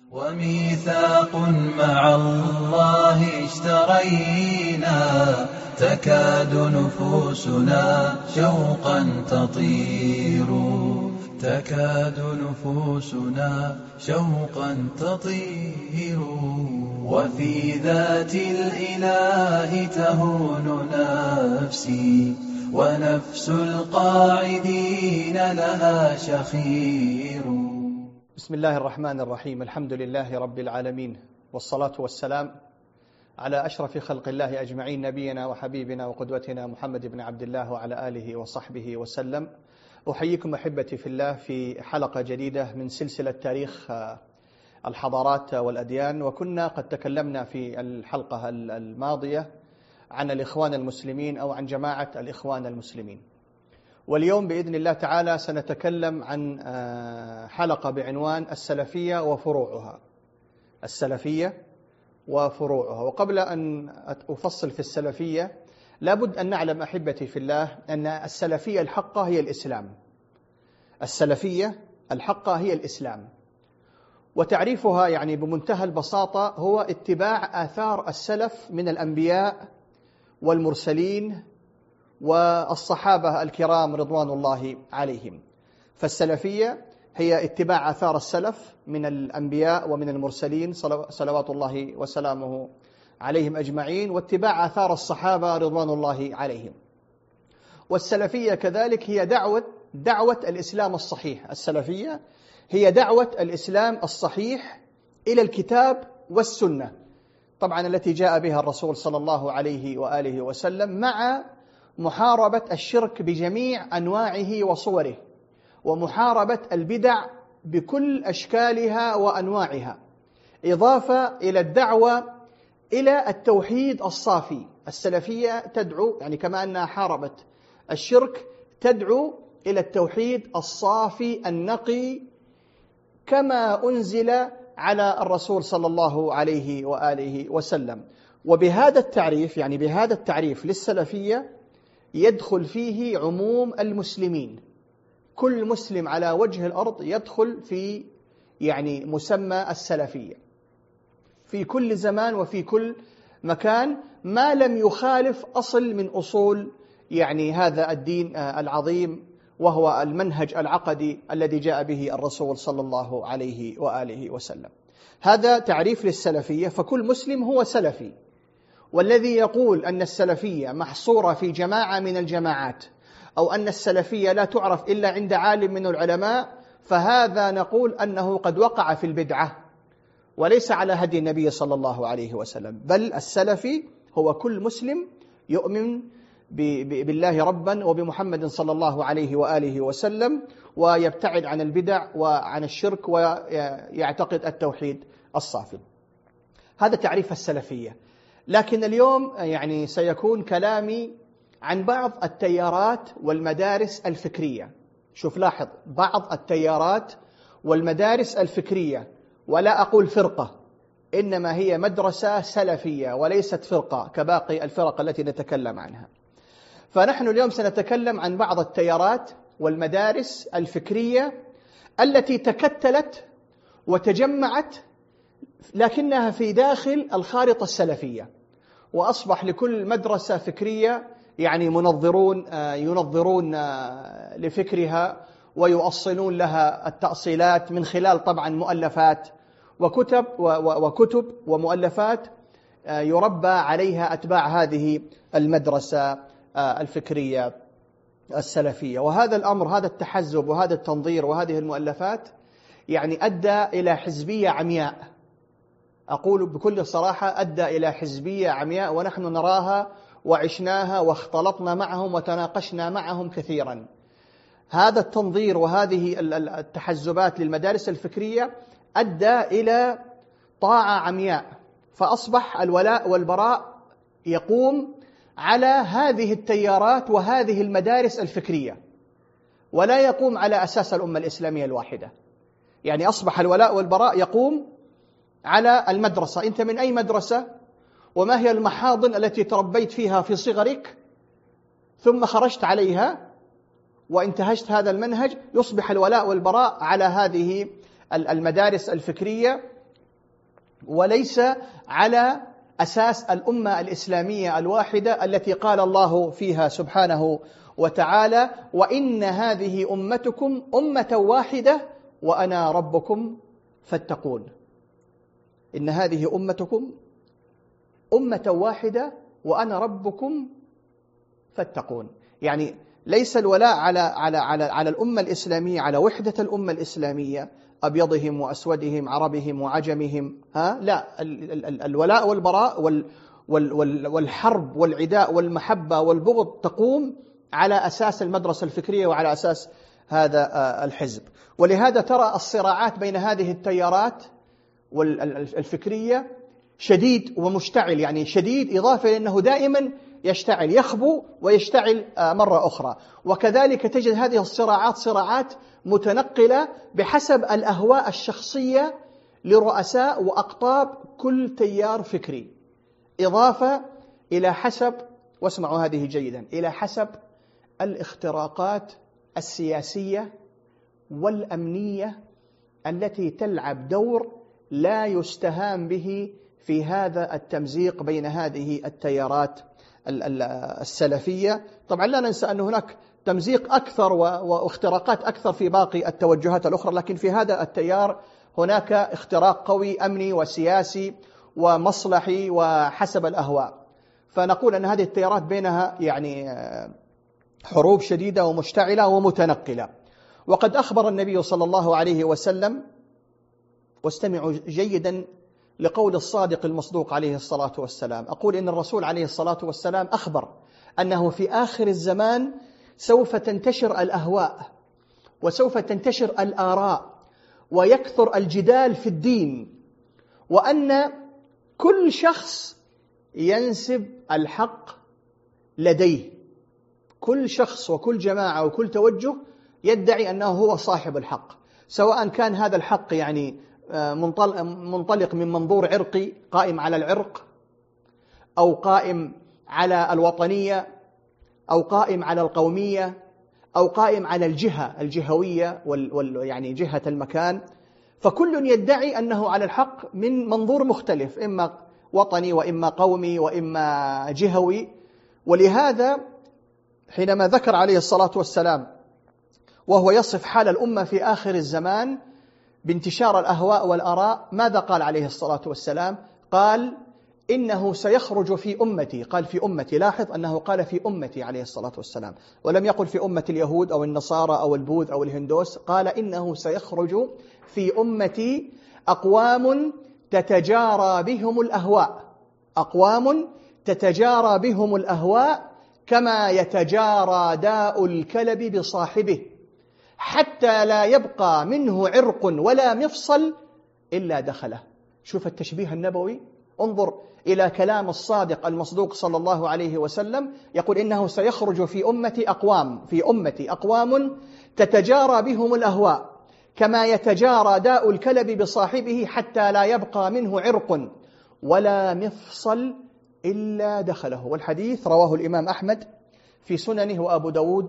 وميثاق مع الله اشترينا، تكاد نفوسنا شوقا تطير، تكاد نفوسنا شوقا تطير. وفي ذات الإله تهون نفسي، ونفس القاعدين لها شخير. بسم الله الرحمن الرحيم. الحمد لله رب العالمين، والصلاة والسلام على أشرف خلق الله أجمعين، نبينا وحبيبنا وقدوتنا محمد بن عبد الله وعلى آله وصحبه وسلم. أحييكم أحبتي في الله في حلقة جديدة من سلسلة تاريخ الحضارات والأديان. وكنا قد تكلمنا في الحلقة الماضية عن الإخوان المسلمين أو عن جماعة الإخوان المسلمين، واليوم بإذن الله تعالى سنتكلم عن حلقة بعنوان السلفية وفروعها. السلفية وفروعها. وقبل أن أفصل في السلفية لابد أن نعلم أحبتي في الله أن السلفية الحقة هي الإسلام. السلفية الحقة هي الإسلام، وتعريفها يعني بمنتهى البساطة هو اتباع آثار السلف من الأنبياء والمرسلين والصحابة الكرام رضوان الله عليهم. فالسلفية هي اتباع آثار السلف من الأنبياء ومن المرسلين صلوات الله وسلامه عليهم أجمعين، واتباع آثار الصحابة رضوان الله عليهم. والسلفية كذلك هي دعوة الإسلام الصحيح. السلفية هي دعوة الإسلام الصحيح إلى الكتاب والسنة، طبعا التي جاء بها الرسول صلى الله عليه وآله وسلم، مع محاربة الشرك بجميع أنواعه وصوره، ومحاربة البدع بكل أشكالها وأنواعها، إضافة إلى الدعوة إلى التوحيد الصافي. السلفية تدعو يعني كما أنها حاربت الشرك تدعو إلى التوحيد الصافي النقي كما أنزل على الرسول صلى الله عليه وآله وسلم. وبهذا التعريف يعني بهذا التعريف للسلفية يدخل فيه عموم المسلمين. كل مسلم على وجه الأرض يدخل في يعني مسمى السلفية في كل زمان وفي كل مكان، ما لم يخالف أصل من أصول يعني هذا الدين العظيم، وهو المنهج العقدي الذي جاء به الرسول صلى الله عليه وآله وسلم. هذا تعريف للسلفية. فكل مسلم هو سلفي، والذي يقول أن السلفية محصورة في جماعة من الجماعات، أو أن السلفية لا تعرف إلا عند عالم من العلماء، فهذا نقول أنه قد وقع في البدعة وليس على هدي النبي صلى الله عليه وسلم. بل السلفي هو كل مسلم يؤمن بالله ربا وبمحمد صلى الله عليه وآله وسلم، ويبتعد عن البدع وعن الشرك، ويعتقد التوحيد الصافي. هذا تعريف السلفية. لكن اليوم يعني سيكون كلامي عن بعض التيارات والمدارس الفكرية. شوف لاحظ، بعض التيارات والمدارس الفكرية، ولا أقول فرقة، إنما هي مدرسة سلفية وليست فرقة كباقي الفرق التي نتكلم عنها. فنحن اليوم سنتكلم عن بعض التيارات والمدارس الفكرية التي تكتلت وتجمعت لكنها في داخل الخارطة السلفية، وأصبح لكل مدرسة فكرية يعني منظرون ينظرون لفكرها ويؤصلون لها التأصيلات من خلال طبعا مؤلفات وكتب ومؤلفات يربى عليها أتباع هذه المدرسة الفكرية السلفية. وهذا الأمر، هذا التحزب وهذا التنظير وهذه المؤلفات يعني أدى إلى حزبية عمياء. أقول بكل صراحة أدى إلى حزبية عمياء، ونحن نراها وعشناها واختلطنا معهم وتناقشنا معهم كثيرا. هذا التنظير وهذه التحزبات للمدارس الفكرية أدى إلى طاعة عمياء، فأصبح الولاء والبراء يقوم على هذه التيارات وهذه المدارس الفكرية، ولا يقوم على أساس الأمة الإسلامية الواحدة. يعني أصبح الولاء والبراء يقوم على المدرسة. أنت من أي مدرسة؟ وما هي المحاضن التي تربيت فيها في صغرك ثم خرجت عليها وانتهجت هذا المنهج؟ يصبح الولاء والبراء على هذه المدارس الفكرية وليس على أساس الأمة الإسلامية الواحدة التي قال الله فيها سبحانه وتعالى: وإن هذه أمتكم أمة واحدة وأنا ربكم فاتقون. إن هذه أمتكم أمة واحدة وأنا ربكم فاتقون. يعني ليس الولاء على الأمة الإسلامية، على وحدة الأمة الإسلامية، أبيضهم وأسودهم، عربهم وعجمهم، لا، الولاء والبراء والحرب والعداء والمحبة والبغض تقوم على أساس المدرسة الفكرية وعلى أساس هذا الحزب. ولهذا ترى الصراعات بين هذه التيارات الفكرية شديد ومشتعل، يعني شديد إضافة لأنه دائما يشتعل، يخبو ويشتعل مرة أخرى. وكذلك تجد هذه الصراعات صراعات متنقلة بحسب الأهواء الشخصية لرؤساء وأقطاب كل تيار فكري، إضافة إلى حسب، واسمعوا هذه جيدا، إلى حسب الاختراقات السياسية والأمنية التي تلعب دور لا يستهان به في هذا التمزيق بين هذه التيارات السلفية. طبعا لا ننسى أن هناك تمزيق أكثر واختراقات أكثر في باقي التوجهات الأخرى، لكن في هذا التيار هناك اختراق قوي أمني وسياسي ومصلحي وحسب الأهواء. فنقول أن هذه التيارات بينها يعني حروب شديدة ومشتعلة ومتنقلة. وقد أخبر النبي صلى الله عليه وسلم، واستمعوا جيدا لقول الصادق المصدوق عليه الصلاة والسلام، أقول إن الرسول عليه الصلاة والسلام أخبر أنه في آخر الزمان سوف تنتشر الأهواء وسوف تنتشر الآراء ويكثر الجدال في الدين، وأن كل شخص ينسب الحق لديه، كل شخص وكل جماعة وكل توجه يدعي أنه هو صاحب الحق، سواء كان هذا الحق يعني منطلق من منظور عرقي قائم على العرق، أو قائم على الوطنية، أو قائم على القومية، أو قائم على الجهوية يعني جهة المكان. فكل يدعي أنه على الحق من منظور مختلف، إما وطني وإما قومي وإما جهوي. ولهذا حينما ذكر عليه الصلاة والسلام وهو يصف حال الأمة في آخر الزمان بانتشار الأهواء والآراء، ماذا قال عليه الصلاة والسلام؟ قال: إنه سيخرج في أمتي، قال في أمتي، لاحظ أنه قال في أمتي عليه الصلاة والسلام، ولم يقل في أمة اليهود أو النصارى أو البوذ أو الهندوس، قال إنه سيخرج في أمتي أقوام تتجارى بهم الأهواء، أقوام تتجارى بهم الأهواء كما يتجارى داء الكلب بصاحبه، حتى لا يبقى منه عرق ولا مفصل إلا دخله. شوف التشبيه النبوي، انظر إلى كلام الصادق المصدوق صلى الله عليه وسلم، يقول إنه سيخرج في أمتي أقوام تتجارى بهم الأهواء كما يتجارى داء الكلب بصاحبه، حتى لا يبقى منه عرق ولا مفصل إلا دخله. والحديث رواه الإمام أحمد في سننه وأبو داود،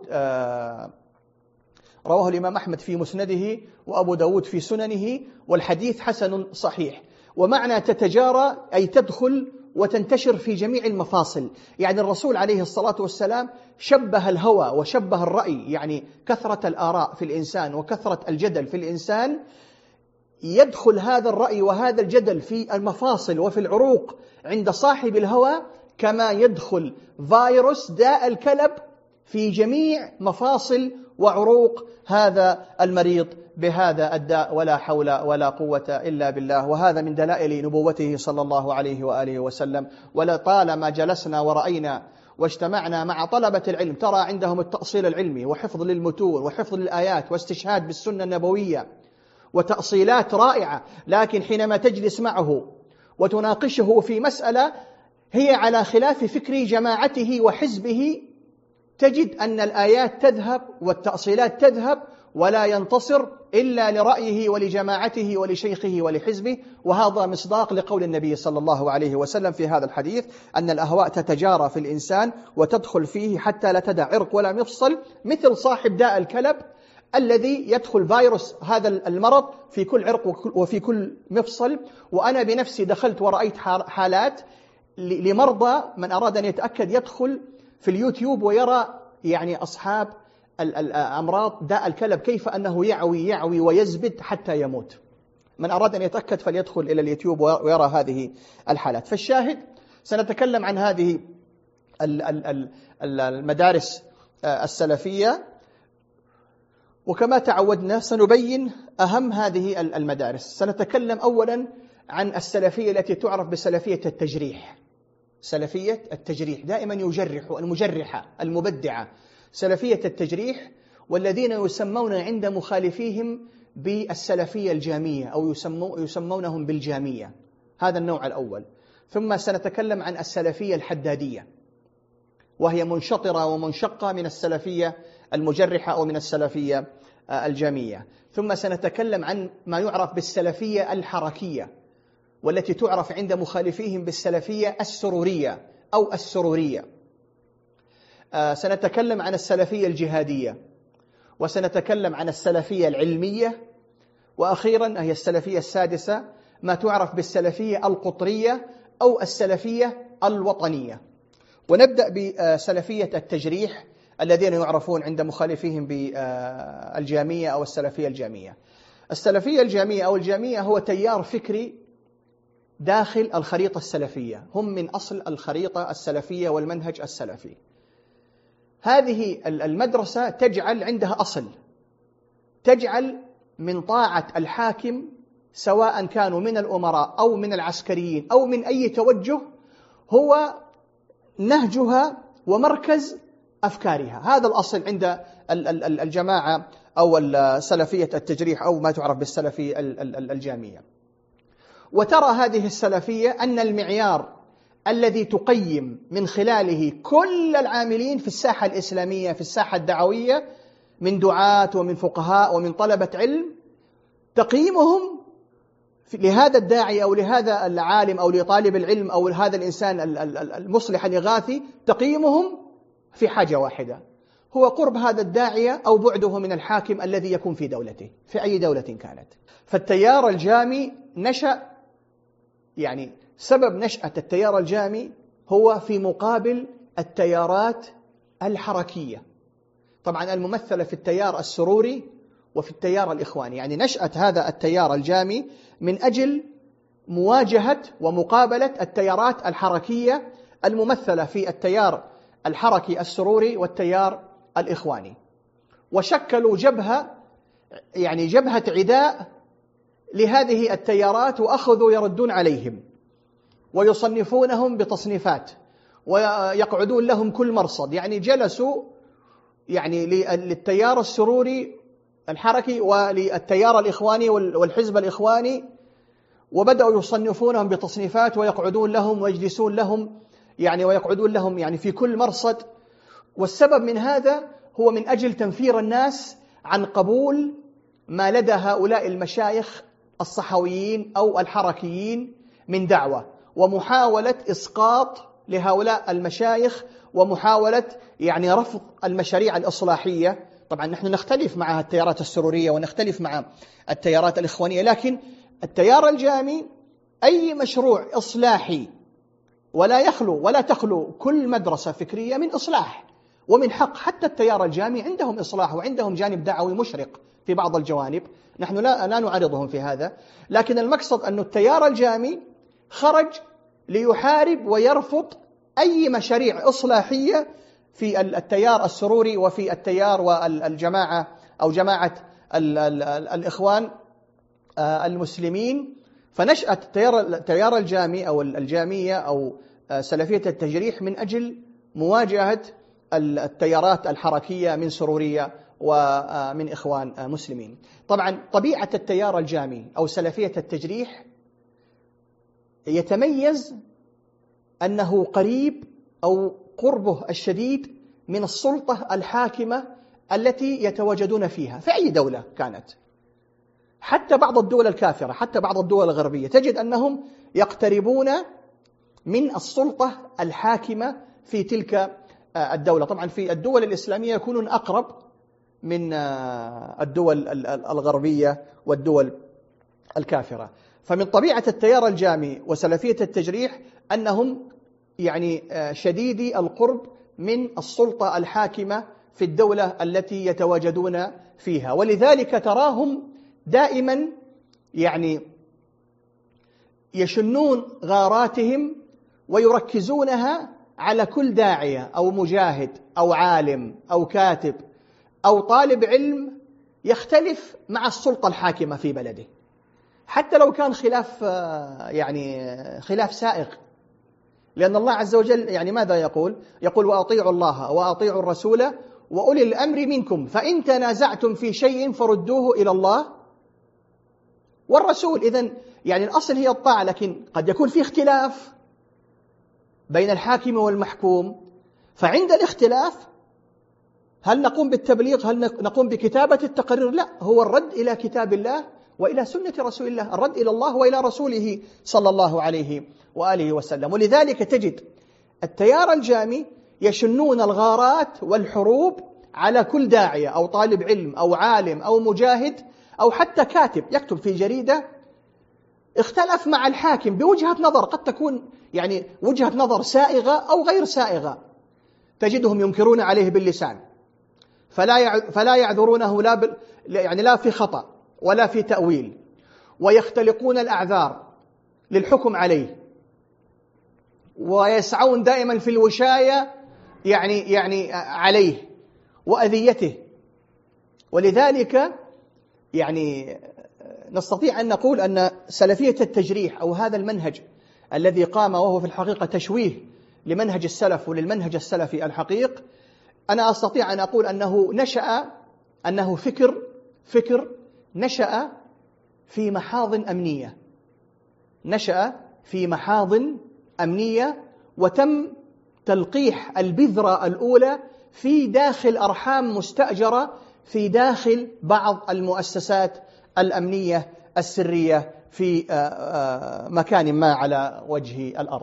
رواه الإمام أحمد في مسنده وأبو داود في سننه، والحديث حسن صحيح. ومعنى تتجارى أي تدخل وتنتشر في جميع المفاصل. يعني الرسول عليه الصلاة والسلام شبه الهوى وشبه الرأي، يعني كثرة الآراء في الإنسان وكثرة الجدل في الإنسان، يدخل هذا الرأي وهذا الجدل في المفاصل وفي العروق عند صاحب الهوى، كما يدخل فيروس داء الكلب في جميع مفاصل وعروق هذا المريض بهذا الداء، ولا حول ولا قوة إلا بالله. وهذا من دلائل نبوته صلى الله عليه وآله وسلم. ولطالما جلسنا ورأينا واجتمعنا مع طلبة العلم ترى عندهم التأصيل العلمي وحفظ للمتون وحفظ للآيات واستشهاد بالسنة النبوية وتأصيلات رائعة، لكن حينما تجلس معه وتناقشه في مسألة هي على خلاف فكر جماعته وحزبه، تجد أن الآيات تذهب والتأصيلات تذهب، ولا ينتصر إلا لرأيه ولجماعته ولشيخه ولحزبه. وهذا مصداق لقول النبي صلى الله عليه وسلم في هذا الحديث أن الأهواء تتجارى في الإنسان وتدخل فيه حتى لا تدع عرق ولا مفصل، مثل صاحب داء الكلب الذي يدخل فيروس هذا المرض في كل عرق وفي كل مفصل. وأنا بنفسي دخلت ورأيت حالات لمرضى، من أراد أن يتأكد يدخل في اليوتيوب ويرى يعني أصحاب أمراض داء الكلب كيف أنه يعوي ويزبد حتى يموت. من أراد أن يتأكد فليدخل إلى اليوتيوب ويرى هذه الحالات. فالشاهد سنتكلم عن هذه المدارس السلفية، وكما تعودنا سنبين أهم هذه المدارس. سنتكلم أولا عن السلفية التي تعرف بسلفية التجريح. سلفية التجريح دائما يجرح المجرحة المبدعة، سلفية التجريح، والذين يسمون عند مخالفيهم بالسلفية الجامية أو يسمونهم بالجامية. هذا النوع الأول. ثم سنتكلم عن السلفية الحدادية، وهي منشطرة ومنشقة من السلفية المجرحة أو من السلفية الجامية. ثم سنتكلم عن ما يعرف بالسلفية الحركية، والتي تعرف عند مخالفيهم بالسلفية السرورية أو السرورية. سنتكلم عن السلفية الجهادية، وسنتكلم عن السلفية العلمية، وأخيرا هي السلفية السادسة ما تعرف بالسلفية القطرية أو السلفية الوطنية. ونبدأ بسلفية التجريح الذين يعرفون عند مخالفيهم بالجامية أو السلفية الجامية. السلفية الجامية أو الجامية هو تيار فكري داخل الخريطة السلفية، هم من أصل الخريطة السلفية والمنهج السلفي. هذه المدرسة تجعل عندها أصل، تجعل من طاعة الحاكم سواء كانوا من الأمراء أو من العسكريين أو من أي توجه هو نهجها ومركز أفكارها. هذا الأصل عند الجماعة أو سلفية التجريح أو ما تعرف بالسلفية الجامية. وترى هذه السلفية أن المعيار الذي تقيم من خلاله كل العاملين في الساحة الإسلامية في الساحة الدعوية من دعاة ومن فقهاء ومن طلبة علم، تقييمهم لهذا الداعي أو لهذا العالم أو لطالب العلم أو هذا الإنسان المصلح الإغاثي، تقييمهم في حاجة واحدة، هو قرب هذا الداعية أو بعده من الحاكم الذي يكون في دولته في أي دولة كانت. فالتيار الجامي نشأ، يعني سبب نشأة التيار الجامي هو في مقابل التيارات الحركية، طبعا الممثلة في التيار السروري وفي التيار الإخواني. يعني نشأة هذا التيار الجامي من أجل مواجهة ومقابلة التيارات الحركية الممثلة في التيار الحركي السروري والتيار الإخواني، وشكلوا جبهة، يعني جبهة عداء لهذه التيارات، وأخذوا يردون عليهم ويصنفونهم بتصنيفات ويقعدون لهم كل مرصد. يعني جلسوا يعني للتيار السروري الحركي وللتيار الإخواني والحزب الإخواني، وبدأوا يصنفونهم بتصنيفات ويقعدون لهم ويجلسون لهم يعني ويقعدون لهم يعني في كل مرصد. والسبب من هذا هو من أجل تنفير الناس عن قبول ما لدى هؤلاء المشايخ الصحويين أو الحركيين من دعوة، ومحاولة إسقاط لهؤلاء المشايخ، ومحاولة يعني رفض المشاريع الإصلاحية. طبعا نحن نختلف مع التيارات السرورية ونختلف مع التيارات الإخوانية، لكن التيار الجامي أي مشروع إصلاحي ولا تخلو كل مدرسة فكرية من إصلاح ومن حق. حتى التيار الجامي عندهم إصلاح وعندهم جانب دعوي مشرق في بعض الجوانب، نحن لا نعارضهم في هذا، لكن المقصد أن التيار الجامي خرج ليحارب ويرفض أي مشاريع إصلاحية في التيار السروري وفي التيار والجماعة أو جماعة الإخوان المسلمين. فنشأت التيار الجامي أو الجامية أو سلفية التجريح من أجل مواجهة التيارات الحركية من سرورية ومن إخوان مسلمين. طبعا طبيعة التيار الجامي أو سلفية التجريح يتميز أنه قريب أو قربه الشديد من السلطة الحاكمة التي يتواجدون فيها في أي دولة كانت. حتى بعض الدول الكافرة، حتى بعض الدول الغربية، تجد أنهم يقتربون من السلطة الحاكمة في تلك الدولة. طبعا في الدول الإسلامية يكونون أقرب من الدول الغربية والدول الكافرة. فمن طبيعة التيار الجامي وسلفية التجريح أنهم يعني شديدي القرب من السلطة الحاكمة في الدولة التي يتواجدون فيها، ولذلك تراهم دائما يعني يشنون غاراتهم ويركزونها على كل داعية أو مجاهد أو عالم أو كاتب أو طالب علم يختلف مع السلطة الحاكمة في بلده، حتى لو كان خلاف يعني خلاف سائغ. لأن الله عز وجل يعني ماذا يقول؟ يقول وأطيعوا الله وأطيعوا الرسول وأولي الأمر منكم فإن تنازعتم في شيء فردوه إلى الله والرسول. إذن يعني الأصل هي الطاعة، لكن قد يكون في اختلاف بين الحاكم والمحكوم، فعند الاختلاف هل نقوم بالتبليغ؟ هل نقوم بكتابة التقرير؟ لا، هو الرد إلى كتاب الله وإلى سنة رسول الله، الرد إلى الله وإلى رسوله صلى الله عليه وآله وسلم. ولذلك تجد التيار الجامي يشنون الغارات والحروب على كل داعية أو طالب علم أو عالم أو مجاهد أو حتى كاتب يكتب في جريدة اختلف مع الحاكم بوجهة نظر قد تكون يعني وجهة نظر سائغة أو غير سائغة، تجدهم ينكرون عليه باللسان، فلا يعذرونه لا في خطأ ولا في تأويل، ويختلقون الأعذار للحكم عليه، ويسعون دائما في الوشاية يعني عليه وأذيته. ولذلك يعني نستطيع أن نقول أن سلفية التجريح أو هذا المنهج الذي قام وهو في الحقيقة تشويه لمنهج السلف وللمنهج السلفي الحقيق، أنا أستطيع أن أقول أنه فكر نشأ في محاض أمنية، وتم تلقيح البذرة الأولى في داخل أرحام مستأجرة في داخل بعض المؤسسات الأمنية السرية في مكان ما على وجه الأرض.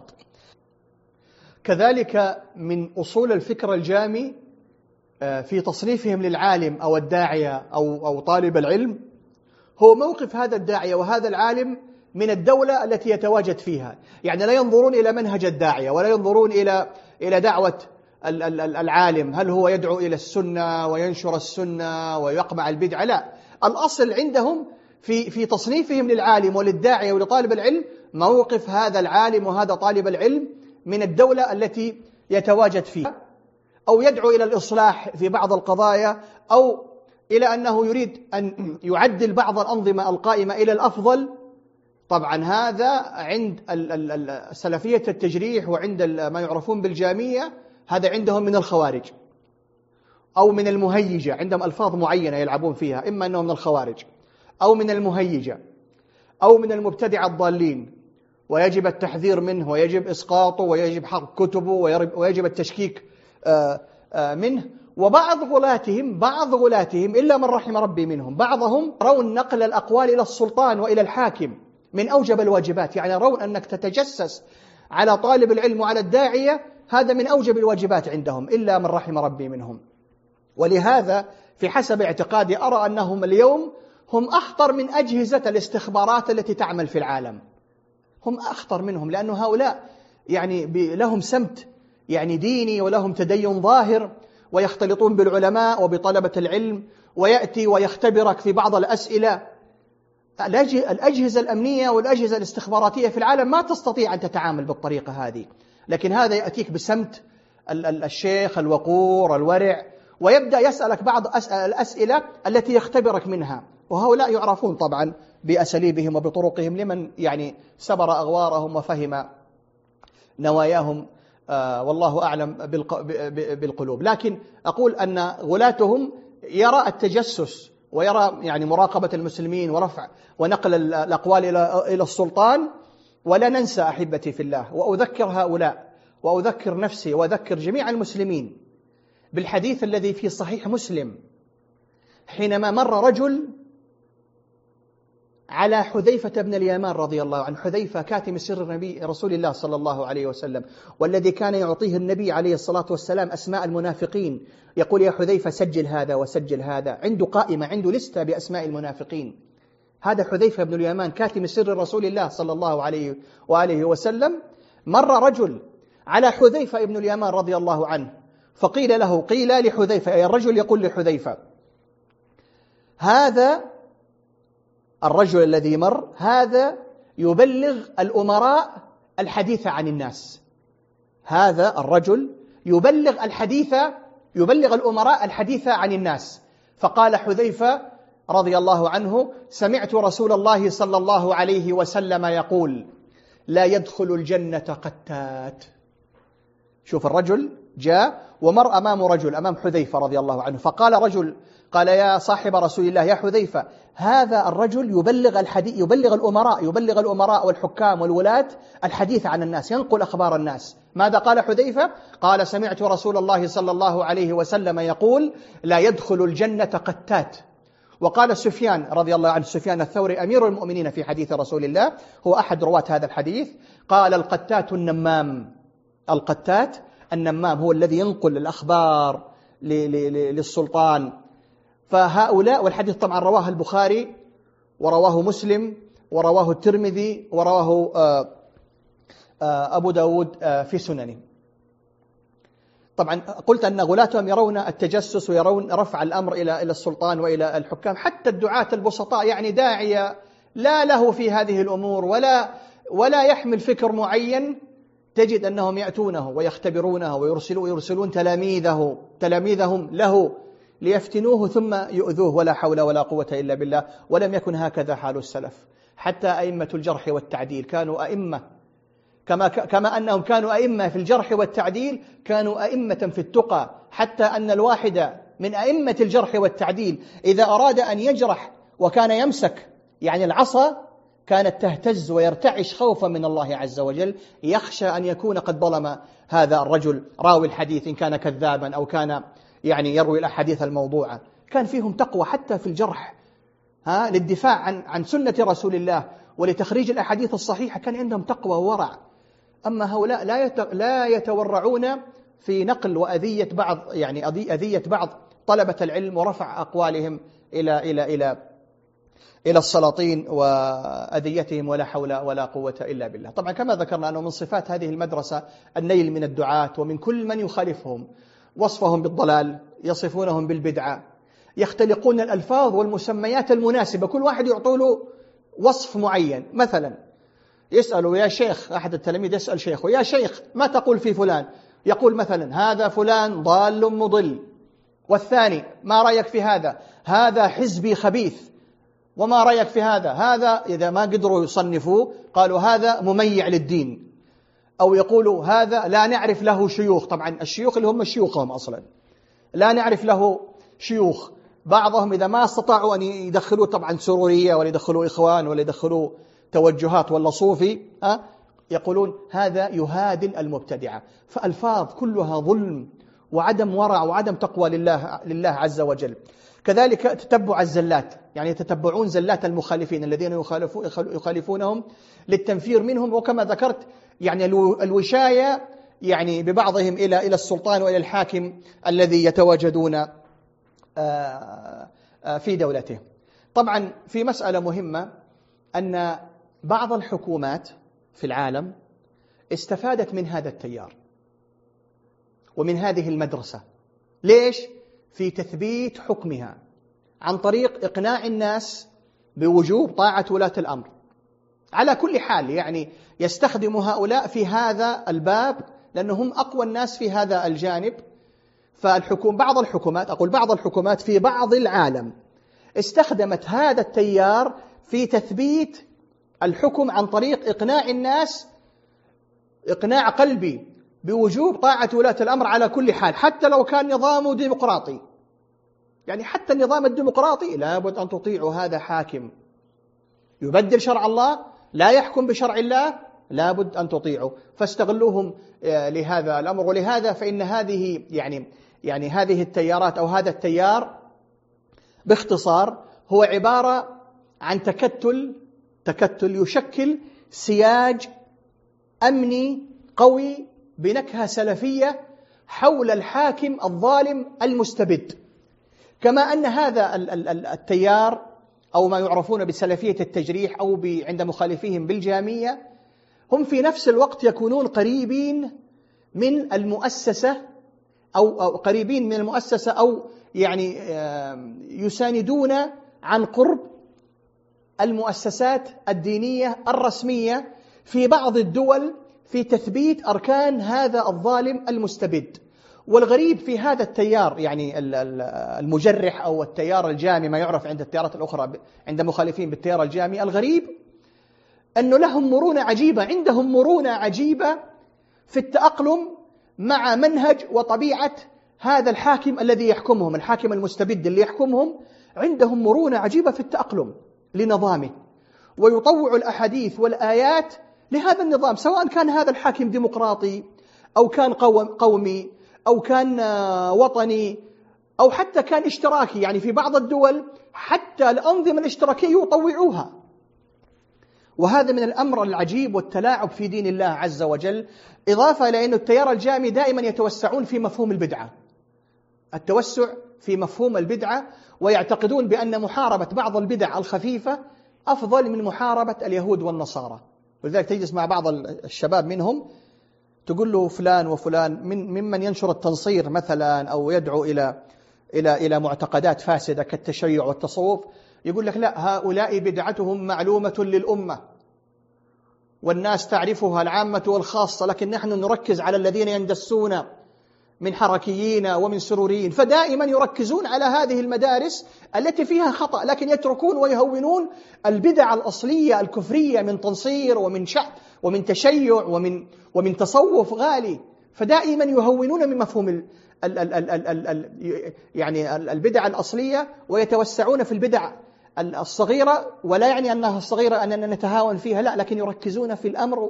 كذلك من أصول الفكر الجامي في تصنيفهم للعالم أو الداعية أو طالب العلم هو موقف هذا الداعية وهذا العالم من الدولة التي يتواجد فيها. يعني لا ينظرون إلى منهج الداعية ولا ينظرون إلى دعوة العالم، هل هو يدعو إلى السنة وينشر السنة ويقمع البدعة، لا، الأصل عندهم في تصنيفهم للعالم وللداعية ولطالب العلم موقف هذا العالم وهذا طالب العلم من الدولة التي يتواجد فيها، أو يدعو إلى الإصلاح في بعض القضايا، أو إلى أنه يريد أن يعدل بعض الأنظمة القائمة إلى الأفضل. طبعا هذا عند سلفية التجريح وعند ما يعرفون بالجامية هذا عندهم من الخوارج أو من المهيجة، عندهم ألفاظ معينة يلعبون فيها، إما أنه من الخوارج أو من المهيجة أو من المبتدع الضالين، ويجب التحذير منه ويجب إسقاطه ويجب حرق كتبه ويجب التشكيك منه. وبعض غلاتهم إلا من رحم ربي منهم، بعضهم يرون نقل الأقوال إلى السلطان وإلى الحاكم من أوجب الواجبات، يعني يرون أنك تتجسس على طالب العلم وعلى الداعية هذا من أوجب الواجبات عندهم إلا من رحم ربي منهم. ولهذا في حسب اعتقادي أرى أنهم اليوم هم أخطر من أجهزة الاستخبارات التي تعمل في العالم، هم أخطر منهم، لأن هؤلاء يعني لهم سمت يعني ديني ولهم تدين ظاهر، ويختلطون بالعلماء وبطلبة العلم، ويأتي ويختبرك في بعض الأسئلة. الأجهزة الأمنية والأجهزة الاستخباراتية في العالم ما تستطيع أن تتعامل بالطريقة هذه، لكن هذا يأتيك بسمت الشيخ الوقور الورع، ويبدأ يسألك بعض الأسئلة التي يختبرك منها. وهؤلاء يعرفون طبعا بأساليبهم وبطرقهم لمن يعني سبر أغوارهم وفهم نواياهم، والله أعلم بالقلوب. لكن أقول أن غلاتهم يرى التجسس ويرى يعني مراقبة المسلمين ورفع ونقل الأقوال إلى السلطان. ولا ننسى أحبتي في الله، وأذكر هؤلاء وأذكر نفسي وأذكر جميع المسلمين بالحديث الذي في صحيح مسلم، حينما مر رجل على حذيفة بن اليمان رضي الله عنه. حذيفة كاتم سر النبي رسول الله صلى الله عليه وسلم، والذي كان يعطيه النبي عليه الصلاة والسلام أسماء المنافقين، يقول يا حذيفة سجل هذا وسجل هذا، عنده قائمة، عنده لستة بأسماء المنافقين. هذا حذيفة بن اليمان كاتم سر رسول الله صلى الله عليه وآله وسلم. مر رجل على حذيفة بن اليمان رضي الله عنه، فقيل له، قيل لحذيفة، أي الرجل يقول لحذيفة: هذا الرجل الذي مر هذا يبلغ الأمراء الحديث عن الناس. هذا الرجل يبلغ الأمراء الحديث عن الناس. فقال حذيفة رضي الله عنه: سمعت رسول الله صلى الله عليه وسلم يقول: لا يدخل الجنة قتات. شوف، الرجل جاء ومر أمام رجل، أمام حذيفة رضي الله عنه، فقال رجل، قال: يا صاحب رسول الله، يا حذيفة، هذا الرجل يبلغ الأمراء والحكام والولاة الحديث عن الناس، ينقل أخبار الناس. ماذا قال حذيفة؟ قال: سمعت رسول الله صلى الله عليه وسلم يقول: لا يدخل الجنة قتات. وقال سفيان رضي الله عنه، سفيان الثوري أمير المؤمنين في حديث رسول الله، هو أحد رواة هذا الحديث، قال: القتات النمام. القتات النمام هو الذي ينقل الأخبار للسلطان. فهؤلاء، والحديث طبعا رواه البخاري ورواه مسلم ورواه الترمذي ورواه أبو داود في سننه. طبعا قلت أن غلاتهم يرون التجسس ويرون رفع الأمر إلى السلطان وإلى الحكام. حتى الدعاة البسطاء، يعني داعية لا له في هذه الأمور ولا يحمل فكر معين، تجد أنهم يأتونه ويختبرونه ويرسلون تلاميذهم له ليفتنوه ثم يؤذوه، ولا حول ولا قوة إلا بالله. ولم يكن هكذا حال السلف. حتى أئمة الجرح والتعديل كانوا أئمة، كما أنهم كانوا أئمة في الجرح والتعديل، كانوا أئمة في التقى. حتى أن الواحد من أئمة الجرح والتعديل إذا أراد أن يجرح وكان يمسك يعني العصا، كانت تهتز ويرتعش خوفا من الله عز وجل، يخشى أن يكون قد ظلم هذا الرجل راوي الحديث، إن كان كذابا أو كان يعني يروي الأحاديث الموضوعة. كان فيهم تقوى حتى في الجرح، للدفاع عن سنة رسول الله ولتخريج الأحاديث الصحيحة، كان عندهم تقوى وورع. أما هؤلاء لا يتورعون في نقل وأذية بعض، يعني أذية بعض طلبة العلم ورفع أقوالهم إلى السلاطين وأذيتهم، ولا حول ولا قوة إلا بالله. طبعا كما ذكرنا أنه من صفات هذه المدرسة النيل من الدعاة ومن كل من يخالفهم، وصفهم بالضلال، يصفونهم بالبدعة، يختلقون الألفاظ والمسميات المناسبة، كل واحد يعطوا له وصف معين. مثلا يسأله يا شيخ، أحد التلاميذ يسأل شيخه: يا شيخ ما تقول في فلان؟ يقول مثلا: هذا فلان ضال مضل. والثاني: ما رأيك في هذا؟ هذا حزبي خبيث. وما رأيك في هذا؟ هذا، إذا ما قدروا يصنفوه قالوا هذا مميع للدين. أو يقولوا هذا لا نعرف له شيوخ. طبعا الشيوخ اللي هم شيوخهم أصلا لا نعرف له شيوخ. بعضهم إذا ما استطاعوا أن يدخلوا طبعا سرورية ولا يدخلوا إخوان ولا يدخلوا توجهات ولا صوفي، يقولون هذا يهادن المبتدعة. فألفاظ كلها ظلم وعدم ورع وعدم تقوى لله عز وجل. كذلك تتبع الزلات، يعني يتتبعون زلات المخالفين الذين يخالفونهم للتنفير منهم. وكما ذكرت يعني الوشاية يعني ببعضهم إلى السلطان وإلى الحاكم الذي يتواجدون في دولته. طبعا في مسألة مهمة، أن بعض الحكومات في العالم استفادت من هذا التيار ومن هذه المدرسة. ليش؟ في تثبيت حكمها عن طريق إقناع الناس بوجوب طاعة ولاة الأمر على كل حال. يعني يستخدم هؤلاء في هذا الباب لأنهم أقوى الناس في هذا الجانب. بعض الحكومات في بعض العالم استخدمت هذا التيار في تثبيت الحكم عن طريق إقناع الناس إقناع قلبي بوجوب طاعة ولاة الأمر على كل حال، حتى لو كان نظامه ديمقراطي. يعني حتى النظام الديمقراطي لابد أن تطيعوا هذا حاكم يبدل شرع الله، لا يحكم بشرع الله، لابد أن تطيعوا. فاستغلوهم لهذا الأمر. ولهذا فإن هذه يعني هذه التيارات أو هذا التيار باختصار هو عبارة عن تكتل يشكل سياج أمني قوي بنكهة سلفية حول الحاكم الظالم المستبد. كما أن هذا التيار أو ما يعرفون بسلفية التجريح أو عند مخالفيهم بالجامية هم في نفس الوقت يكونون قريبين من المؤسسة أو قريبين من المؤسسة أو يعني يساندون عن قرب المؤسسات الدينية الرسمية في بعض الدول في تثبيت أركان هذا الظالم المستبد. والغريب في هذا التيار يعني المجرح أو التيار الجامي، ما يعرف عند التيارات الأخرى عند مخالفين بالتيار الجامي، الغريب أنه لهم مرونة عجيبة، عندهم مرونة عجيبة في التأقلم مع منهج وطبيعة هذا الحاكم الذي يحكمهم، الحاكم المستبد اللي يحكمهم، عندهم مرونة عجيبة في التأقلم لنظامه، ويطوع الأحاديث والآيات لهذا النظام، سواء كان هذا الحاكم ديمقراطي أو كان قومي أو كان وطني أو حتى كان اشتراكي. يعني في بعض الدول حتى الأنظمة الاشتراكية يطوعوها. وهذا من الأمر العجيب والتلاعب في دين الله عز وجل، إضافة إلى أن التيار الجامي دائما يتوسعون في مفهوم البدعة، التوسع في مفهوم البدعة، ويعتقدون بأن محاربة بعض البدع الخفيفة أفضل من محاربة اليهود والنصارى. ولذلك تجلس مع بعض الشباب منهم تقول له فلان وفلان ممن ينشر التنصير مثلا أو يدعو إلى معتقدات فاسدة كالتشيع والتصوف، يقول لك لا، هؤلاء بدعتهم معلومة للأمة والناس تعرفها العامة والخاصة، لكن نحن نركز على الذين يندسون من حركيين ومن سروريين. فدائما يركزون على هذه المدارس التي فيها خطأ، لكن يتركون ويهونون البدع الأصلية الكفرية من تنصير ومن شعب ومن تشيع ومن تصوف غالي. فدائما يهونون من مفهوم يعني البدع الأصلية ويتوسعون في البدع الصغيرة، ولا يعني أنها الصغيرة أننا نتهاون فيها، لا، لكن يركزون في الأمر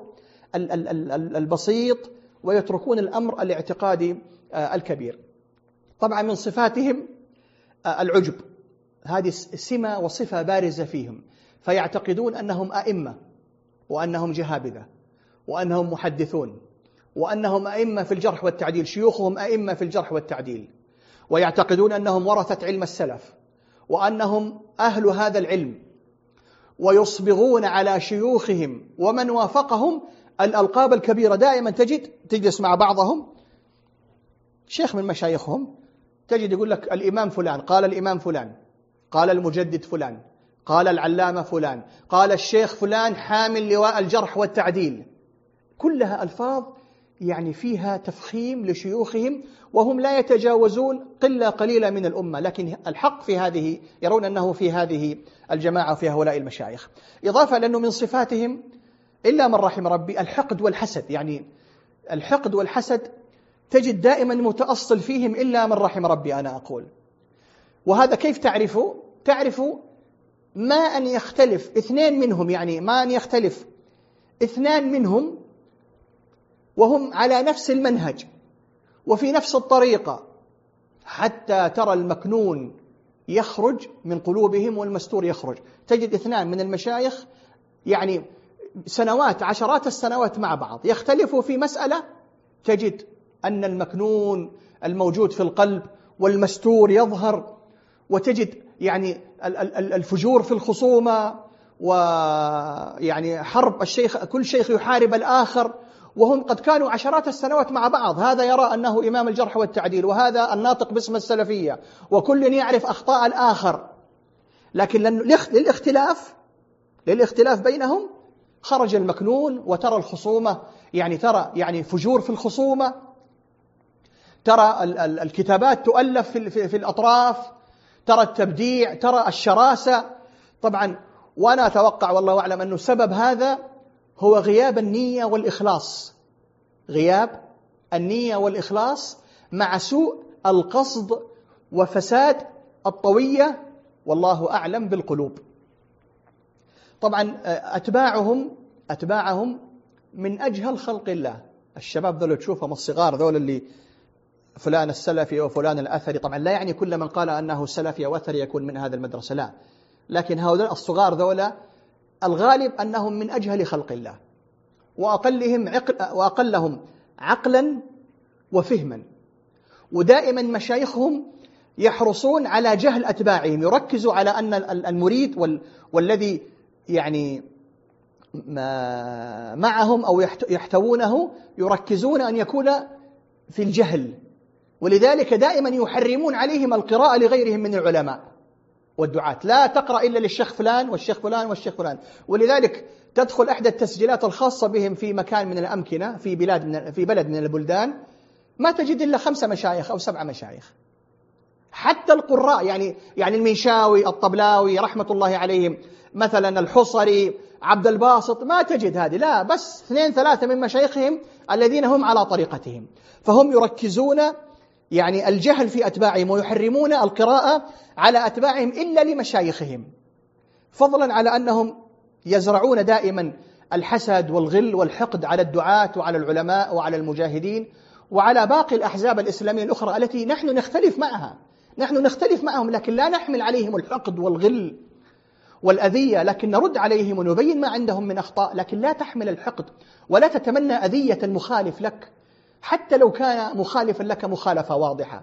البسيط ويتركون الأمر الاعتقادي الكبير. طبعا من صفاتهم العجب، هذه سمة وصفة بارزة فيهم، فيعتقدون أنهم أئمة وأنهم جهابذة وأنهم محدثون وأنهم أئمة في الجرح والتعديل، شيوخهم أئمة في الجرح والتعديل، ويعتقدون أنهم ورثة علم السلف وأنهم أهل هذا العلم، ويصبغون على شيوخهم ومن وافقهم الألقاب الكبيرة. دائما تجلس مع بعضهم شيخ من مشايخهم تجد يقول لك الإمام فلان قال الإمام فلان قال المجدد فلان قال العلامة فلان قال الشيخ فلان حامل لواء الجرح والتعديل، كلها ألفاظ يعني فيها تفخيم لشيوخهم، وهم لا يتجاوزون قلة قليلة من الأمة، لكن الحق في هذه يرون أنه في هذه الجماعة وفي هؤلاء المشايخ. إضافة لأنه من صفاتهم إلا من رحم ربي الحقد والحسد، يعني الحقد والحسد تجد دائما متأصل فيهم إلا من رحم ربي أنا أقول. وهذا كيف تعرفوا ما أن يختلف اثنين منهم، يعني ما أن يختلف اثنان منهم وهم على نفس المنهج وفي نفس الطريقة، حتى ترى المكنون يخرج من قلوبهم والمستور يخرج. تجد اثنان من المشايخ يعني سنوات عشرات السنوات مع بعض يختلفوا في مسألة، تجد أن المكنون الموجود في القلب والمستور يظهر، وتجد يعني الفجور في الخصومة، ويعني حرب الشيخ، كل شيخ يحارب الآخر، وهم قد كانوا عشرات السنوات مع بعض. هذا يرى أنه إمام الجرح والتعديل، وهذا الناطق باسم السلفية، وكل يعرف أخطاء الآخر، لكن للاختلاف بينهم خرج المكنون، وترى الخصومة يعني فجور في الخصومة، ترى الكتابات تؤلف في الأطراف، ترى التبديع، ترى الشراسة. طبعا وأنا أتوقع والله أعلم أنه سبب هذا هو غياب النية والإخلاص، غياب النية والإخلاص مع سوء القصد وفساد الطوية، والله أعلم بالقلوب. طبعا أتباعهم من أجهل خلق الله، الشباب ذول تشوفهم الصغار ذول اللي فلان السلفي وفلان الأثري، طبعا لا يعني كل من قال أنه سلفي أو أثري يكون من هذا المدرسة، لا، لكن هؤلاء الصغار ذولا الغالب أنهم من أجهل خلق الله وأقلهم عقلا وفهما، ودائما مشايخهم يحرصون على جهل أتباعهم، يركزوا على أن المريد والذي يعني معهم أو يحتوونه يركزون أن يكون في الجهل، ولذلك دائما يحرمون عليهم القراءة لغيرهم من العلماء والدعاة، لا تقرأ إلا للشيخ فلان والشيخ فلان والشيخ فلان. ولذلك تدخل أحد التسجيلات الخاصة بهم في مكان من الأمكنة في بلد من البلدان ما تجد إلا 5 مشايخ أو 7 مشايخ. حتى القراء يعني المنشاوي، الطبلاوي رحمة الله عليهم، مثلا الحصري، عبد الباسط، ما تجد هذه، لا، بس 2-3 من مشايخهم الذين هم على طريقتهم. فهم يركزون يعني الجهل في أتباعهم ويحرمون القراءة على أتباعهم إلا لمشايخهم، فضلا على أنهم يزرعون دائما الحسد والغل والحقد على الدعاة وعلى العلماء وعلى المجاهدين وعلى باقي الأحزاب الإسلامية الأخرى التي نحن نختلف معها. نحن نختلف معهم لكن لا نحمل عليهم الحقد والغل والأذية، لكن نرد عليهم ونبين ما عندهم من أخطاء، لكن لا تحمل الحقد ولا تتمنى أذية المخالف لك حتى لو كان مخالفا لك مخالفة واضحة.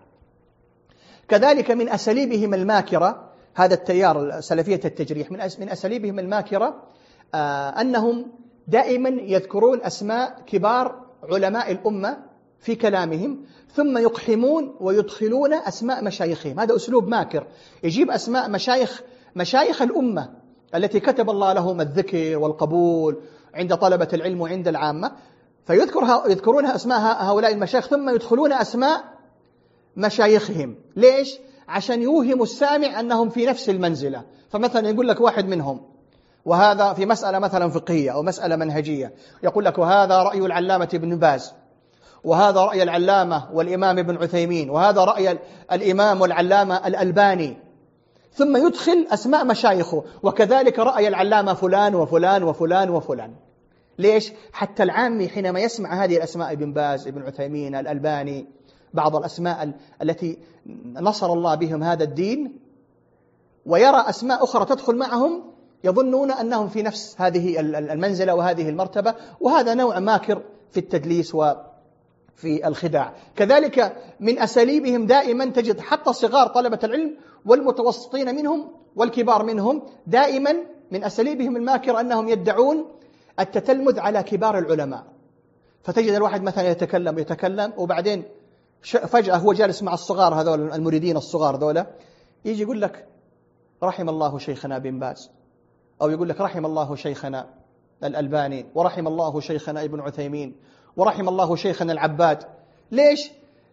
كذلك من أساليبهم الماكرة، هذا التيار سلفية التجريح، من أساليبهم الماكرة أنهم دائما يذكرون أسماء كبار علماء الأمة في كلامهم، ثم يقحمون ويدخلون أسماء مشايخهم. هذا أسلوب ماكر، يجيب أسماء مشايخ الأمة التي كتب الله لهم الذكر والقبول عند طلبة العلم وعند العامة، فيذكرونها أسماء هؤلاء المشايخ ثم يدخلون أسماء مشايخهم. ليش؟ عشان يوهم السامع أنهم في نفس المنزلة. فمثلا يقول لك واحد منهم، وهذا في مسألة مثلا فقهية أو مسألة منهجية، يقول لك وهذا رأي العلامة ابن باز، وهذا رأي العلامة والإمام ابن عثيمين، وهذا رأي الإمام والعلامة الألباني، ثم يدخل أسماء مشايخه، وكذلك رأي العلامة فلان وفلان وفلان وفلان. ليش؟ حتى العامي حينما يسمع هذه الأسماء، ابن باز، ابن عثيمين، الألباني، بعض الأسماء التي نصر الله بهم هذا الدين، ويرى أسماء أخرى تدخل معهم، يظنون أنهم في نفس هذه المنزلة وهذه المرتبة، وهذا نوع ماكر في التدليس وفي الخداع. كذلك من أساليبهم دائما تجد حتى صغار طلبة العلم والمتوسطين منهم والكبار منهم، دائما من أساليبهم الماكر أنهم يدعون التتلمذ على كبار العلماء. فتجد الواحد مثلا يتكلم وبعدين فجأة هو جالس مع الصغار هذول المريدين الصغار ذولا، يجي يقول لك رحم الله شيخنا بن باز، أو يقول لك رحم الله شيخنا الألباني، ورحم الله شيخنا ابن عثيمين، ورحم الله شيخنا العباد. ليش؟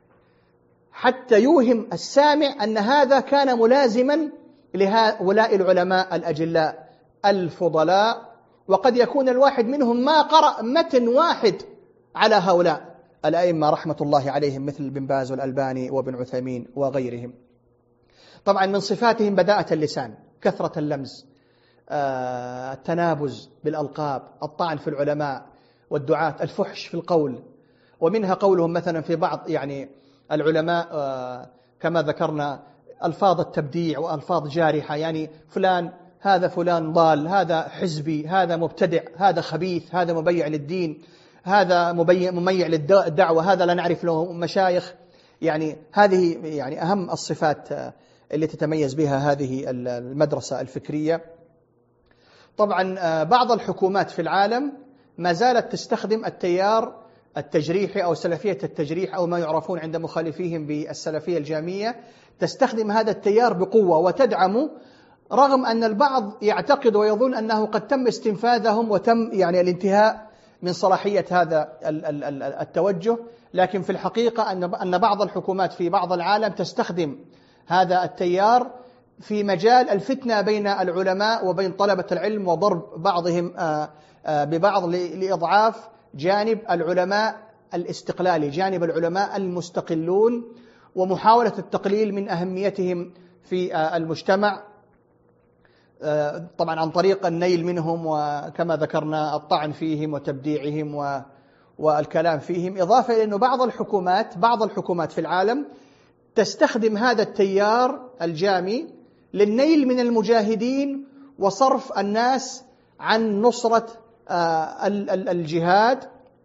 حتى يوهم السامع أن هذا كان ملازما لهؤلاء العلماء الأجلاء الفضلاء، وقد يكون الواحد منهم ما قرأ متن واحد على هؤلاء الأئمة رحمة الله عليهم، مثل بن باز والألباني وابن عثيمين وغيرهم. طبعا من صفاتهم بداءة اللسان، كثرة اللمز، التنابز بالألقاب، الطعن في العلماء والدعاة، الفحش في القول. ومنها قولهم مثلا في بعض يعني العلماء كما ذكرنا ألفاظ التبديع وألفاظ جارحة، يعني هذا فلان ضال، هذا حزبي، هذا مبتدع، هذا خبيث، هذا مبيع للدين، هذا مميع للدعوة، هذا لا نعرف له مشايخ. يعني هذه يعني أهم الصفات اللي تتميز بها هذه المدرسة الفكرية. طبعا بعض الحكومات في العالم ما زالت تستخدم التيار التجريحي أو سلفية التجريح، أو ما يعرفون عند مخالفيهم بالسلفية الجامية، تستخدم هذا التيار بقوة وتدعمه، رغم أن البعض يعتقد ويظن أنه قد تم استنفاذهم وتم يعني الانتهاء من صلاحية هذا التوجه. لكن في الحقيقة أن بعض الحكومات في بعض العالم تستخدم هذا التيار في مجال الفتنة بين العلماء وبين طلبة العلم، وضرب بعضهم ببعض لإضعاف جانب العلماء الاستقلالي، جانب العلماء المستقلون، ومحاولة التقليل من أهميتهم في المجتمع، طبعا عن طريق النيل منهم، وكما ذكرنا الطعن فيهم وتبديعهم والكلام فيهم. إضافة إلى أن بعض الحكومات في العالم تستخدم هذا التيار الجامي للنيل من المجاهدين وصرف الناس عن نصرة الجهاد،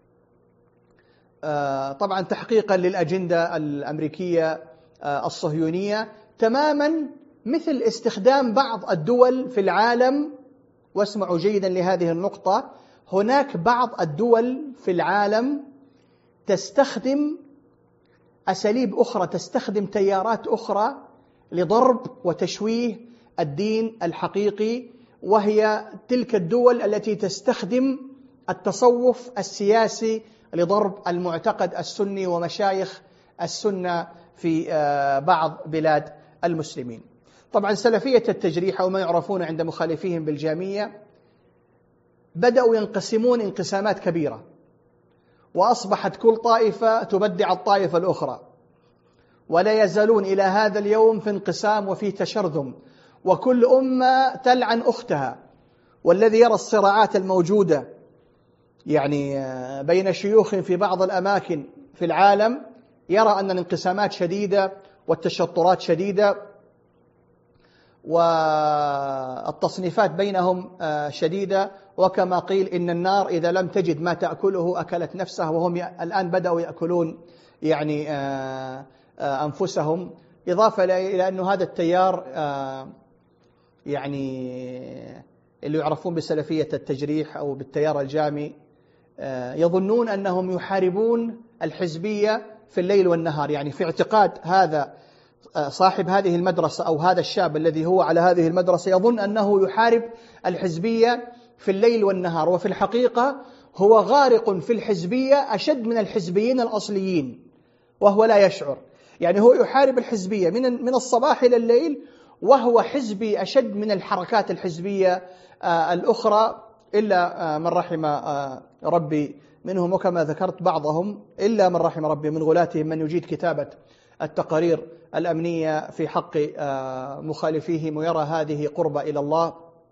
طبعا تحقيقا للأجندة الأمريكية الصهيونية، تماما مثل استخدام بعض الدول في العالم. واسمعوا جيدا لهذه النقطة، هناك بعض الدول في العالم تستخدم أساليب أخرى، تستخدم تيارات أخرى لضرب وتشويه الدين الحقيقي، وهي تلك الدول التي تستخدم التصوف السياسي لضرب المعتقد السني ومشايخ السنة في بعض بلاد المسلمين. طبعا سلفية التجريح أو ما يعرفون عند مخالفيهم بالجامية بدأوا ينقسمون انقسامات كبيرة، وأصبحت كل طائفة تبدع الطائفة الأخرى، ولا يزالون إلى هذا اليوم في انقسام وفي تشرذم، وكل أمة تلعن أختها. والذي يرى الصراعات الموجودة يعني بين شيوخ في بعض الأماكن في العالم يرى أن الانقسامات شديدة والتشطرات شديدة والتصنيفات بينهم شديدة، وكما قيل إن النار إذا لم تجد ما تأكله أكلت نفسه، وهم الآن بدأوا يأكلون يعني أنفسهم. إضافة إلى أن هذا التيار يعني اللي يعرفون بسلفية التجريح أو بالتيار الجامي يظنون أنهم يحاربون الحزبية في الليل والنهار. يعني في اعتقاد هذا صاحب هذه المدرسة أو هذا الشاب الذي هو على هذه المدرسة يظن أنه يحارب الحزبية في الليل والنهار، وفي الحقيقة هو غارق في الحزبية أشد من الحزبيين الأصليين وهو لا يشعر. يعني هو يحارب الحزبية من الصباح إلى الليل، وهو حزبي أشد من الحركات الحزبية الأخرى، إلا من رحم ربي منهم، وكما ذكرت بعضهم إلا من رحم ربي من غلاتهم من يجيد كتابة التقارير الأمنية في حق مخالفيهم ويرى هذه قربة إلى الله.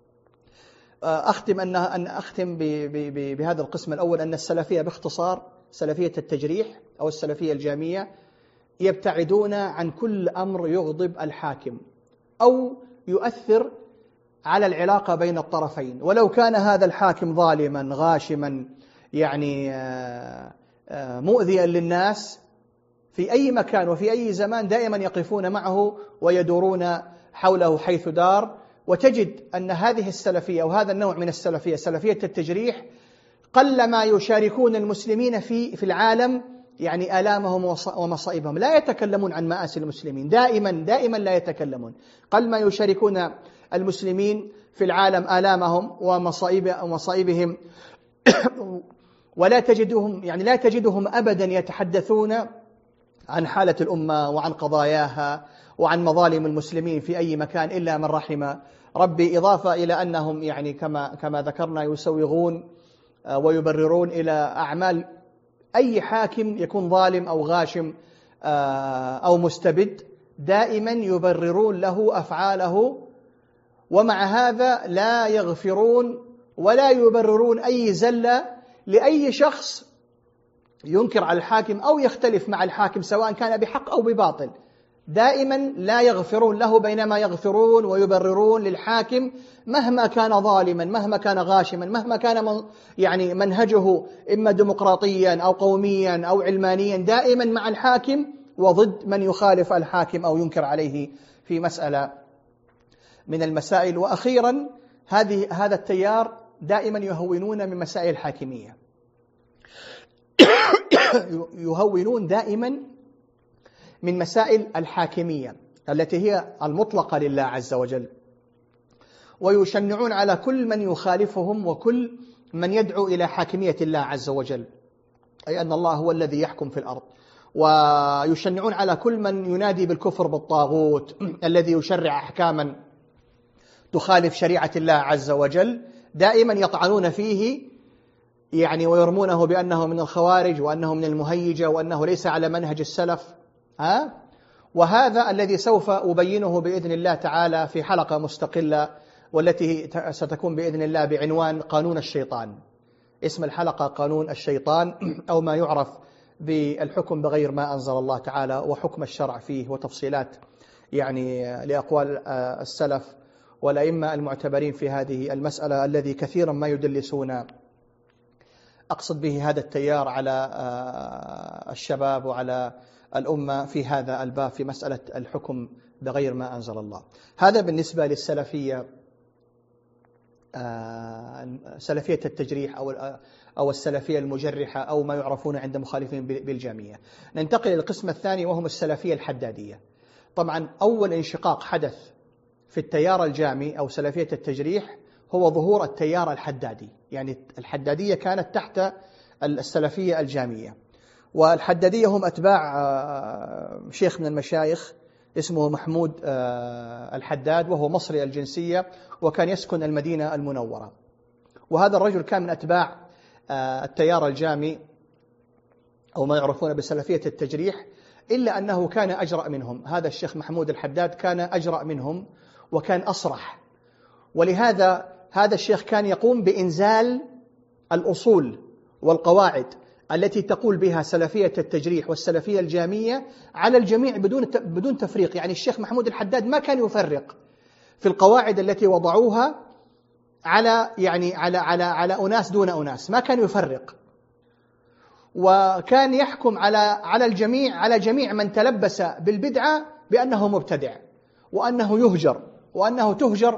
أختم بهذا القسم الأول، أن السلفية باختصار سلفية التجريح أو السلفية الجامية يبتعدون عن كل أمر يغضب الحاكم أو يؤثر على العلاقة بين الطرفين، ولو كان هذا الحاكم ظالما غاشما يعني مؤذيا للناس في أي مكان وفي أي زمان، دائما يقفون معه ويدورون حوله حيث دار. وتجد أن هذه السلفية وهذا النوع من السلفية، سلفية التجريح، قلما يشاركون المسلمين في العالم يعني آلامهم ومصائبهم، لا يتكلمون عن مآسي المسلمين، دائما لا يتكلمون. قلما يشاركون المسلمين في العالم آلامهم ومصائبهم ولا تجدهم أبدا يتحدثون عن حالة الأمة وعن قضاياها وعن مظالم المسلمين في أي مكان إلا من رحم ربي. إضافة إلى أنهم يعني كما ذكرنا يسوغون ويبررون إلى أعمال أي حاكم يكون ظالم أو غاشم أو مستبد، دائما يبررون له أفعاله، ومع هذا لا يغفرون ولا يبررون أي زلة لأي شخص ينكر على الحاكم أو يختلف مع الحاكم سواء كان بحق أو بباطل. دائما لا يغفرون له، بينما يغفرون ويبررون للحاكم مهما كان ظالما، مهما كان غاشما، مهما كان يعني منهجه إما ديمقراطيا أو قوميا أو علمانيا، دائما مع الحاكم وضد من يخالف الحاكم أو ينكر عليه في مسألة من المسائل. وأخيرا هذا التيار دائما يهونون من مسائل الحاكمية يهونون دائما من مسائل الحاكمية التي هي المطلقة لله عز وجل، ويشنعون على كل من يخالفهم وكل من يدعو إلى حاكمية الله عز وجل، أي أن الله هو الذي يحكم في الأرض. ويشنعون على كل من ينادي بالكفر بالطاغوت الذي يشرع أحكاما تخالف شريعة الله عز وجل، دائما يطعنون فيه يعني ويرمونه بأنه من الخوارج وأنه من المهيجة وأنه ليس على منهج السلف. وهذا الذي سوف أبينه بإذن الله تعالى في حلقة مستقلة، والتي ستكون بإذن الله بعنوان قانون الشيطان. اسم الحلقة قانون الشيطان، أو ما يعرف بالحكم بغير ما أنزل الله تعالى وحكم الشرع فيه وتفصيلات يعني لأقوال السلف والأئمة المعتبرين في هذه المسألة، الذي كثيرا ما يدلسون، أقصد به هذا التيار، على الشباب وعلى الأمة في هذا الباب في مسألة الحكم بغير ما أنزل الله. هذا بالنسبة للسلفية، سلفية التجريح أو السلفية المجرحة أو ما يعرفون عند مخالفين بالجامية. ننتقل إلى القسم الثاني وهم السلفية الحدادية. طبعا أول انشقاق حدث في التيار الجامي أو سلفية التجريح هو ظهور التيار الحدادي، يعني الحدادية كانت تحت السلفية الجامية، والحدادية هم أتباع شيخ من المشايخ اسمه محمود الحداد، وهو مصري الجنسية وكان يسكن المدينة المنورة. وهذا الرجل كان من أتباع التيار الجامي أو ما يعرفون بسلفية التجريح، إلا أنه كان أجرأ منهم. هذا الشيخ محمود الحداد كان أجرأ منهم وكان أصرح، ولهذا هذا الشيخ كان يقوم بإنزال الأصول والقواعد التي تقول بها سلفية التجريح والسلفية الجامية على الجميع بدون تفريق. يعني الشيخ محمود الحداد ما كان يفرق في القواعد التي وضعوها على أناس دون أناس، ما كان يفرق، وكان يحكم على الجميع، على جميع من تلبس بالبدعة بأنه مبتدع وأنه يهجر وأنه تهجر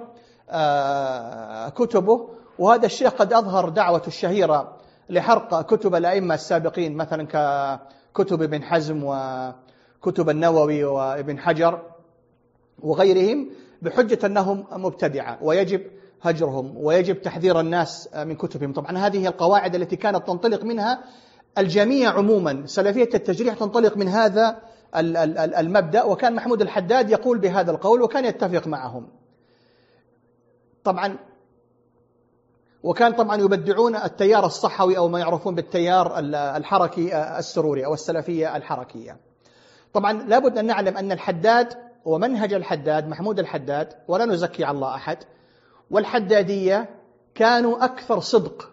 كتبه. وهذا الشيخ قد أظهر دعوته الشهيرة لحرق كتب الأئمة السابقين، مثلا ككتب ابن حزم وكتب النووي وابن حجر وغيرهم، بحجة أنهم مبتدعة ويجب هجرهم ويجب تحذير الناس من كتبهم. طبعا هذه القواعد التي كانت تنطلق منها الجميع عموما، سلفية التجريح تنطلق من هذا المبدأ، وكان محمود الحداد يقول بهذا القول وكان يتفق معهم. طبعا وكان طبعا يبدعون التيار الصحوي أو ما يعرفون بالتيار الحركي السروري أو السلفية الحركية. طبعا لابد أن نعلم أن الحداد ومنهج الحداد محمود الحداد، ولا نزكي على الله أحد، والحدادية كانوا أكثر صدق،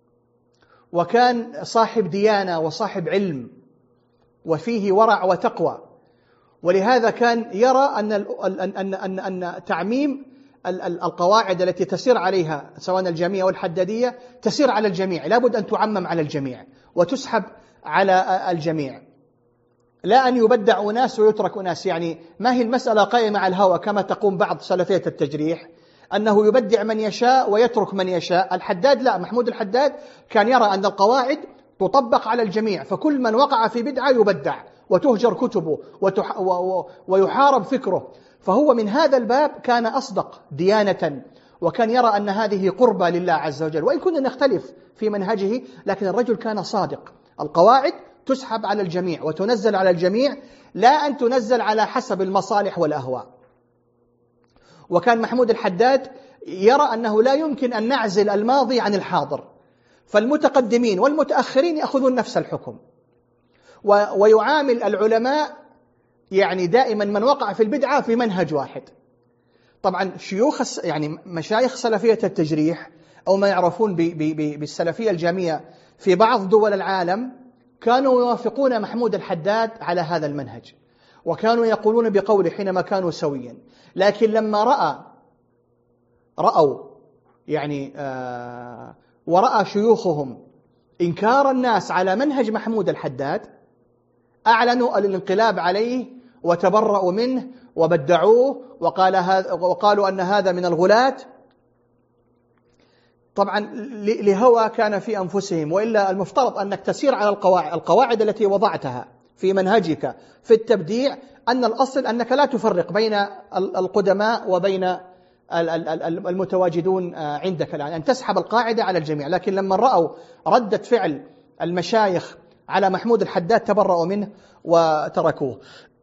وكان صاحب ديانة وصاحب علم وفيه ورع وتقوى، ولهذا كان يرى أن تعميم القواعد التي تسير عليها سواء الجامية والحدادية تسير على الجميع، لابد أن تعمم على الجميع وتسحب على الجميع، لا أن يبدع أناس ويترك أناس. يعني ما هي المسألة قائمة على الهوى كما تقوم بعض سلفية التجريح، أنه يبدع من يشاء ويترك من يشاء. الحداد لا، محمود الحداد كان يرى أن القواعد تطبق على الجميع، فكل من وقع في بدعة يبدع وتهجر كتبه ويحارب فكره. فهو من هذا الباب كان أصدق ديانة، وكان يرى أن هذه قربة لله عز وجل، وإن كنا نختلف في منهجه، لكن الرجل كان صادق. القواعد تسحب على الجميع وتنزل على الجميع، لا أن تنزل على حسب المصالح والأهواء. وكان محمود الحداد يرى أنه لا يمكن أن نعزل الماضي عن الحاضر، فالمتقدمين والمتأخرين يأخذون نفس الحكم، ويعامل العلماء يعني دائما من وقع في البدعة في منهج واحد. طبعا يعني مشايخ سلفية التجريح أو ما يعرفون بالسلفية الجامية في بعض دول العالم كانوا يوافقون محمود الحداد على هذا المنهج، وكانوا يقولون بقوله حينما كانوا سويا. لكن لما رأوا يعني ورأى شيوخهم إنكار الناس على منهج محمود الحداد، أعلنوا الانقلاب عليه وتبرأوا منه وبدعوه وقالوا أن هذا من الغلاة. طبعا لهوى كان في أنفسهم، وإلا المفترض أنك تسير على القواعد التي وضعتها في منهجك في التبديع، أن الأصل أنك لا تفرق بين القدماء وبين المتواجدون عندك الآن، أن تسحب القاعدة على الجميع. لكن لما رأوا ردة فعل المشايخ على محمود الحداد تبرأوا منه وتركوه.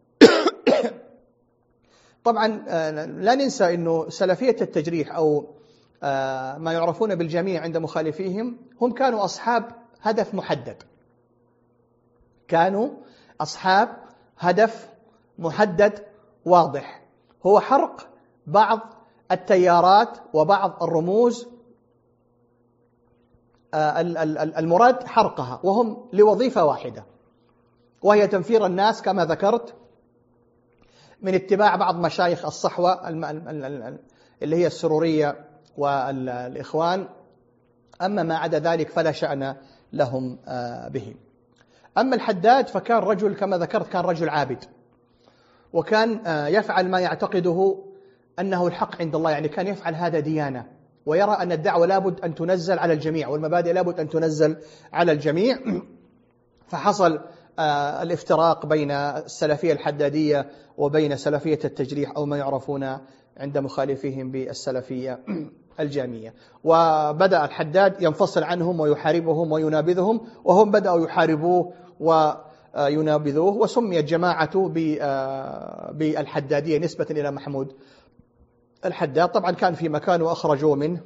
طبعا لا ننسى أنه سلفية التجريح أو ما يعرفون بالجميع عند مخالفيهم هم كانوا أصحاب هدف محدد، كانوا أصحاب هدف محدد واضح، هو حرق بعض التيارات وبعض الرموز المراد حرقها، وهم لوظيفة واحدة، وهي تنفير الناس كما ذكرت من اتباع بعض مشايخ الصحوة اللي هي السرورية والإخوان. أما ما عدا ذلك فلا شأن لهم به. أما الحداد فكان رجل كما ذكرت، كان رجل عابد، وكان يفعل ما يعتقده أنه الحق عند الله، يعني كان يفعل هذا ديانة، ويرى أن الدعوة لابد أن تنزل على الجميع والمبادئ لابد أن تنزل على الجميع. فحصل الافتراق بين السلفية الحدادية وبين سلفية التجريح أو ما يعرفون عند مخالفيهم بالسلفية الجامية، وبدأ الحداد ينفصل عنهم ويحاربهم وينابذهم، وهم بدأوا يحاربوه وينابذوه، وسميت جماعة بالحدادية نسبة إلى محمود الحداد. طبعا كان في مكان وأخرجوه منه.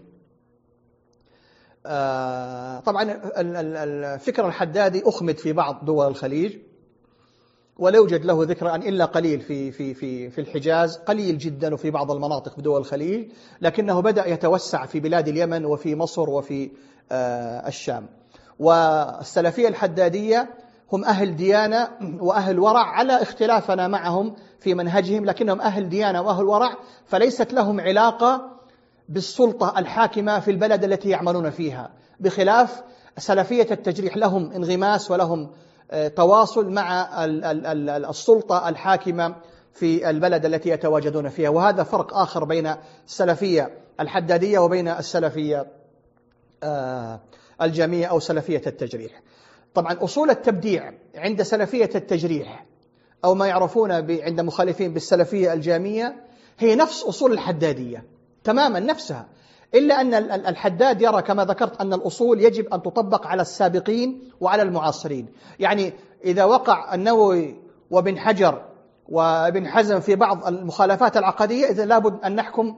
طبعا الفكر الحدادي أخمد في بعض دول الخليج، ولا يوجد له ذكر إلا قليل في الحجاز، قليل جدا، وفي بعض المناطق في دول الخليج، لكنه بدأ يتوسع في بلاد اليمن وفي مصر وفي الشام. والسلفية الحدادية هم أهل ديانة وأهل ورع، على اختلافنا معهم في منهجهم، لكنهم أهل ديانة وأهل ورع، فليست لهم علاقة بالسلطة الحاكمة في البلد التي يعملون فيها، بخلاف سلفية التجريح لهم انغماس ولهم تواصل مع السلطة الحاكمة في البلد التي يتواجدون فيها. وهذا فرق آخر بين السلفية الحدادية وبين السلفية الجامية أو سلفية التجريح. طبعا أصول التبديع عند سلفية التجريح أو ما يعرفون عند مخالفين بالسلفية الجامية هي نفس أصول الحدادية تماما، نفسها، إلا أن الحداد يرى كما ذكرت أن الأصول يجب أن تطبق على السابقين وعلى المعاصرين. يعني إذا وقع النووي وابن حجر وابن حزم في بعض المخالفات العقدية، إذا لابد أن نحكم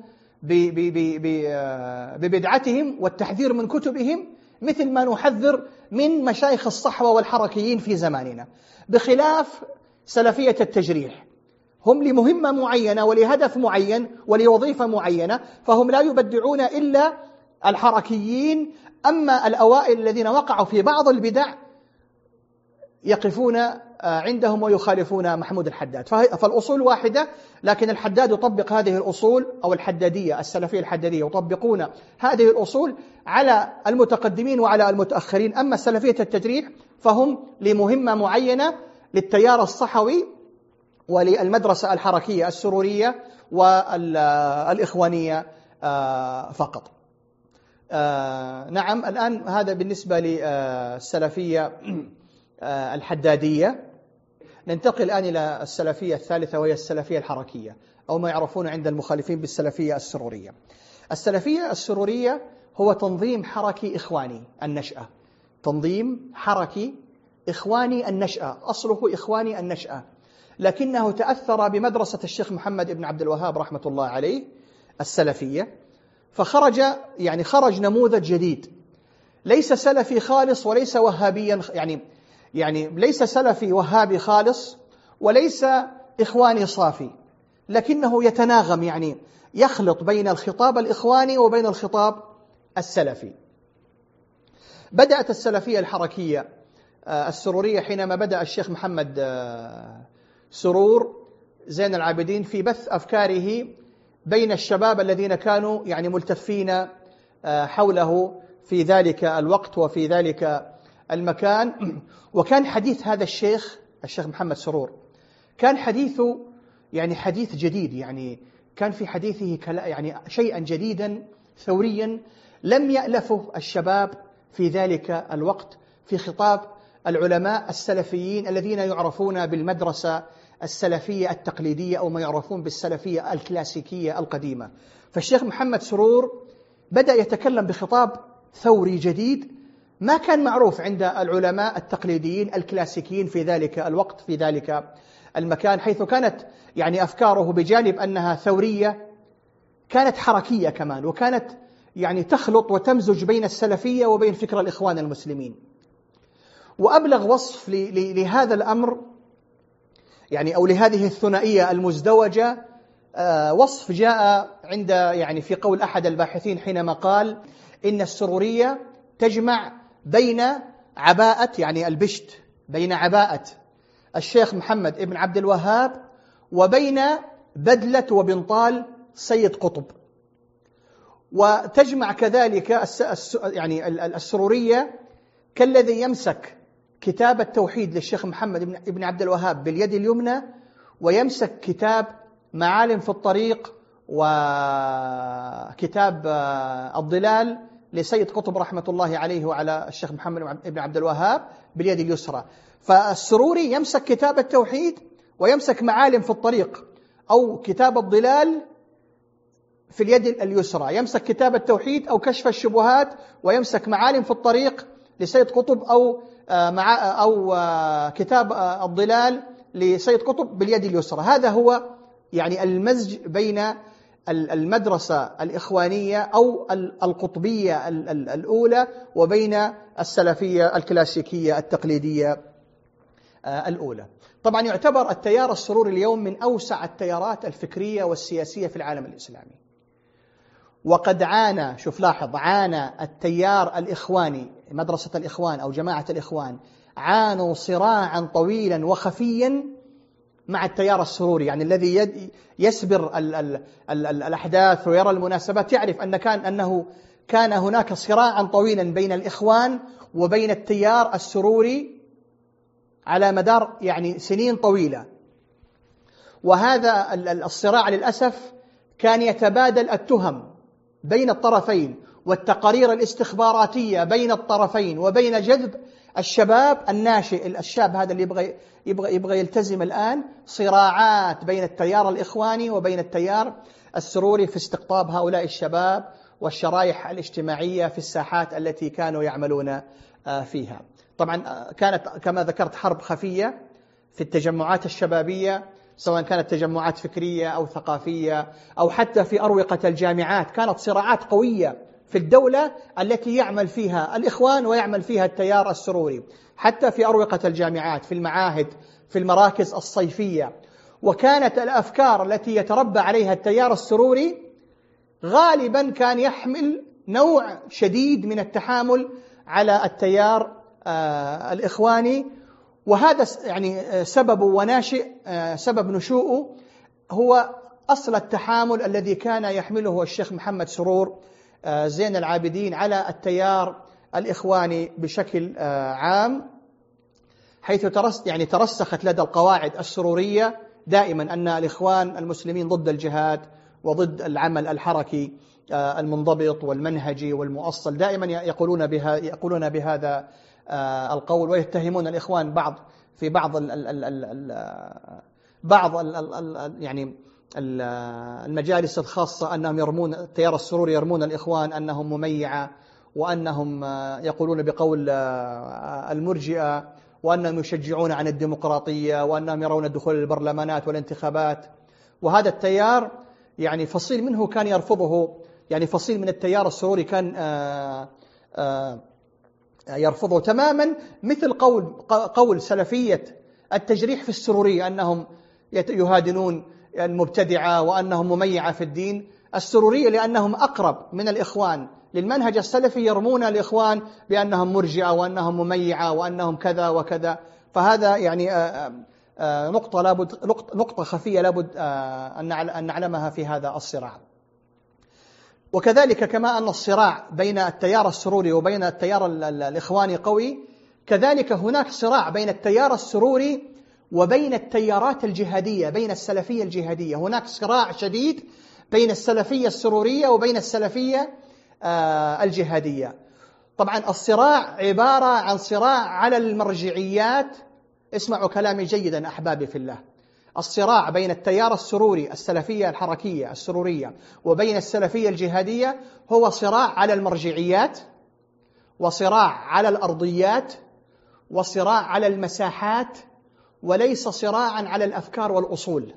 ببدعتهم والتحذير من كتبهم، مثل ما نحذر من مشايخ الصحوة والحركيين في زماننا. بخلاف سلفية التجريح، هم لمهمة معينة ولهدف معين ولوظيفة معينة، فهم لا يبدعون إلا الحركيين. أما الأوائل الذين وقعوا في بعض البدع يقفون عندهم ويخالفون محمود الحداد. فالأصول واحدة، لكن الحداد يطبق هذه الأصول، أو الحدادية السلفية الحدادية يطبقون هذه الأصول على المتقدمين وعلى المتأخرين. أما سلفية التجريح فهم لمهمة معينة للتيار الصحوي وللمدرسة الحركية السرورية والإخوانية فقط. نعم، الآن هذا بالنسبة للسلفية الحدادية. ننتقل الآن إلى السلفية الثالثة، وهي السلفية الحركية أو ما يعرفون عند المخالفين بالسلفية السرورية. السلفية السرورية هو تنظيم حركي إخواني النشأة، تنظيم حركي إخواني النشأة، أصله إخواني النشأة، لكنه تأثر بمدرسة الشيخ محمد بن عبد الوهاب رحمة الله عليه السلفية، فخرج نموذج جديد، ليس سلفي خالص وليس وهابيا، يعني ليس سلفي وهابي خالص وليس إخواني صافي، لكنه يتناغم، يعني يخلط بين الخطاب الإخواني وبين الخطاب السلفي. بدأت السلفية الحركية السرورية حينما بدأ الشيخ محمد سرور زين العابدين في بث أفكاره بين الشباب الذين كانوا ملتفين حوله في ذلك الوقت وفي ذلك المكان. وكان حديث هذا الشيخ محمد سرور كان حديثه حديث جديد، كان في حديثه شيئا جديدا ثوريا لم يألفه الشباب في ذلك الوقت في خطاب العلماء السلفيين الذين يعرفون بالمدرسة السلفية التقليدية أو ما يعرفون بالسلفية الكلاسيكية القديمة. فالشيخ محمد سرور بدأ يتكلم بخطاب ثوري جديد ما كان معروف عند العلماء التقليديين الكلاسيكيين في ذلك الوقت في ذلك المكان، حيث كانت أفكاره بجانب أنها ثورية كانت حركية كمان، وكانت تخلط وتمزج بين السلفية وبين فكر الإخوان المسلمين. وأبلغ وصف لهذا الأمر أو لهذه الثنائية المزدوجة وصف جاء عند في قول أحد الباحثين حينما قال إن السرورية تجمع بين عباءة البشت، بين عباءة الشيخ محمد ابن عبد الوهاب وبين بدلة وبنطال سيد قطب. وتجمع كذلك يعني السرورية كالذي يمسك كتاب التوحيد للشيخ محمد بن عبد الوهاب باليد اليمنى، ويمسك كتاب معالم في الطريق وكتاب الضلال لسيد قطب رحمة الله عليه وعلى الشيخ محمد بن عبد الوهاب باليد اليسرى. فالسروري يمسك كتاب التوحيد ويمسك معالم في الطريق أو كتاب الضلال في اليد اليسرى، يمسك كتاب التوحيد أو كشف الشبهات ويمسك معالم في الطريق لسيد قطب أو كتاب الضلال لسيد قطب باليد اليسرى. هذا هو يعني المزج بين المدرسة الإخوانية أو القطبية الأولى وبين السلفية الكلاسيكية التقليدية الأولى. طبعا يعتبر التيار السروري اليوم من أوسع التيارات الفكرية والسياسية في العالم الإسلامي، وقد عانى، شوف لاحظ، عانى التيار الإخواني، مدرسة الإخوان أو جماعة الإخوان، عانوا صراعا طويلا وخفيا مع التيار السروري، يعني الذي يسبر الأحداث ويرى المناسبات يعرف أنه كان هناك صراعا طويلا بين الإخوان وبين التيار السروري على مدار يعني سنين طويلة. وهذا الصراع للأسف كان يتبادل التهم بين الطرفين والتقارير الاستخباراتية بين الطرفين، وبين جذب الشباب الناشئ، الشاب هذا اللي يبغى يلتزم الآن، صراعات بين التيار الإخواني وبين التيار السروري في استقطاب هؤلاء الشباب والشرائح الاجتماعية في الساحات التي كانوا يعملون فيها. طبعا كانت كما ذكرت حرب خفية في التجمعات الشبابية، سواء كانت تجمعات فكرية أو ثقافية أو حتى في أروقة الجامعات، كانت صراعات قوية في الدولة التي يعمل فيها الإخوان ويعمل فيها التيار السروري، حتى في أروقة الجامعات، في المعاهد، في المراكز الصيفية. وكانت الأفكار التي يتربى عليها التيار السروري غالبا كان يحمل نوع شديد من التحامل على التيار الإخواني، وهذا يعني سبب نشوءه هو أصل التحامل الذي كان يحمله الشيخ محمد سرور زين العابدين على التيار الإخواني بشكل عام، حيث ترسخت لدى القواعد السرورية دائما أن الإخوان المسلمين ضد الجهاد وضد العمل الحركي المنضبط والمنهجي والمؤصل. دائما يقولون بهذا القول، ويتهمون الإخوان في بعض يعني المجالس الخاصة أنهم يرمون التيار السروري، يرمون الإخوان أنهم مميعة، وأنهم يقولون بقول المرجئة، وأنهم يشجعون عن الديمقراطية، وأنهم يرون دخول البرلمانات والانتخابات. وهذا التيار يعني فصيل منه كان يرفضه، يعني فصيل من التيار السروري كان يرفضه تماما، مثل قول سلفية التجريح في السرورية أنهم يهادنون المبتدعة وأنهم مميعة في الدين. السرورية لأنهم أقرب من الإخوان للمنهج السلفي يرمون الإخوان بأنهم مرجئة وأنهم مميعة وأنهم كذا وكذا. فهذا يعني نقطة خفية لابد أن نعلمها في هذا الصراع. وكذلك كما أن الصراع بين التيار السروري وبين التيار الإخواني قوي، كذلك هناك صراع بين التيار السروري وبين التيارات الجهادية، بين السلفية الجهادية. هناك صراع شديد بين السلفية السرورية وبين السلفية الجهادية. طبعا الصراع عبارة عن صراع على المرجعيات. اسمعوا كلامي جيدا أحبابي في الله. الصراع بين التيار السروري، السلفية الحركية السرورية، وبين السلفية الجهادية هو صراع على المرجعيات، وصراع على الأرضيات، وصراع على المساحات، وليس صراعا على الأفكار والأصول.